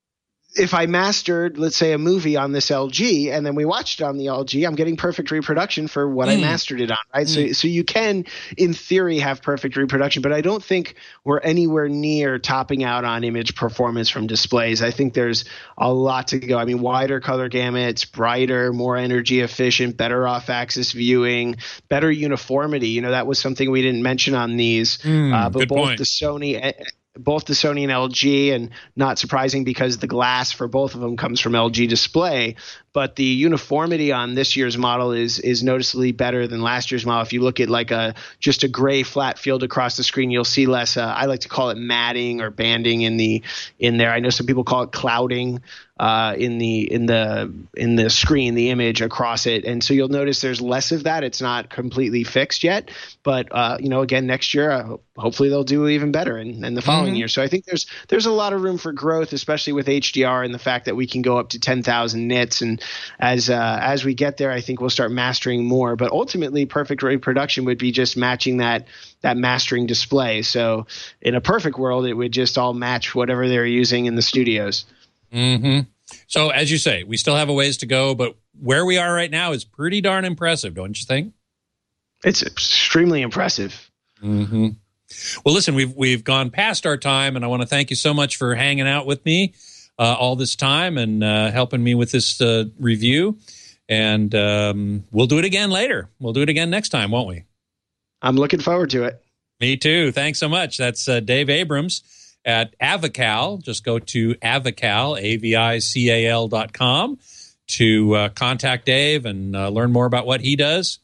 if I mastered, let's say, a movie on this L G and then we watched it on the L G, I'm getting perfect reproduction for what mm. I mastered it on, right? Mm. So, so you can, in theory, have perfect reproduction, but I don't think we're anywhere near topping out on image performance from displays. I think there's a lot to go. I mean, wider color gamuts, brighter, more energy efficient, better off-axis viewing, better uniformity. You know, that was something we didn't mention on these, mm, uh, but both point. the Sony both the Sony and L G, and not surprising because the glass for both of them comes from L G Display, but the uniformity on this year's model is is noticeably better than last year's model. If you look at like a just a gray flat field across the screen, you'll see less. Uh, I like to call it matting or banding in the in there. I know some people call it clouding uh, in the in the in the screen, the image across it, and so you'll notice there's less of that. It's not completely fixed yet, but uh, you know, again, next year, uh, hopefully they'll do even better, and, and the following mm-hmm. year. So I think there's there's a lot of room for growth, especially with H D R and the fact that we can go up to ten thousand nits. And as uh, as we get there, I think we'll start mastering more. But ultimately, perfect reproduction would be just matching that that mastering display. So in a perfect world, it would just all match whatever they're using in the studios. Mm-hmm. So as you say, we still have a ways to go, but where we are right now is pretty darn impressive, don't you think? It's extremely impressive. Mm-hmm. Well, listen, we've we've gone past our time, and I want to thank you so much for hanging out with me uh, all this time and uh, helping me with this uh, review. And um, we'll do it again later. We'll do it again next time, won't we? I'm looking forward to it. Me too. Thanks so much. That's uh, Dave Abrams at Avical. Just go to Avical, A V I C A L dot com to uh, contact Dave and uh, learn more about what he does.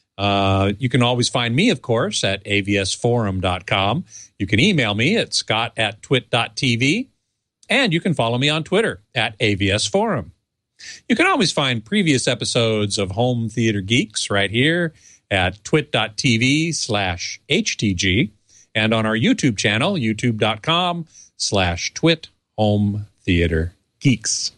Uh, you can always find me, of course, at A V S forum dot com. You can email me at scott at twit dot t v, and you can follow me on Twitter at A V S Forum. You can always find previous episodes of Home Theater Geeks right here at twit dot t v slash H T G and on our YouTube channel, youtube dot com slash twit home theater geeks.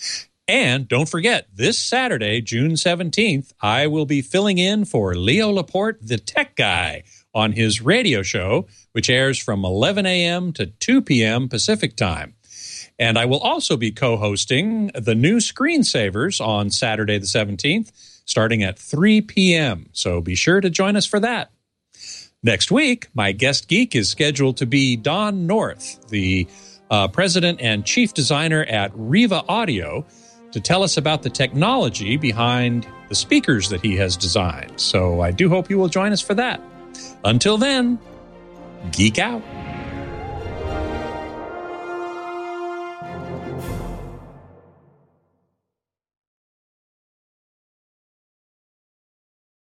And don't forget, this Saturday, June seventeenth, I will be filling in for Leo Laporte, the tech guy, on his radio show, which airs from eleven a.m. to two p.m. Pacific time. And I will also be co-hosting the new Screensavers on Saturday the seventeenth, starting at three p.m. So be sure to join us for that. Next week, my guest geek is scheduled to be Don North, the uh, president and chief designer at Riva Audio, to tell us about the technology behind the speakers that he has designed. So I do hope you will join us for that. Until then, geek out.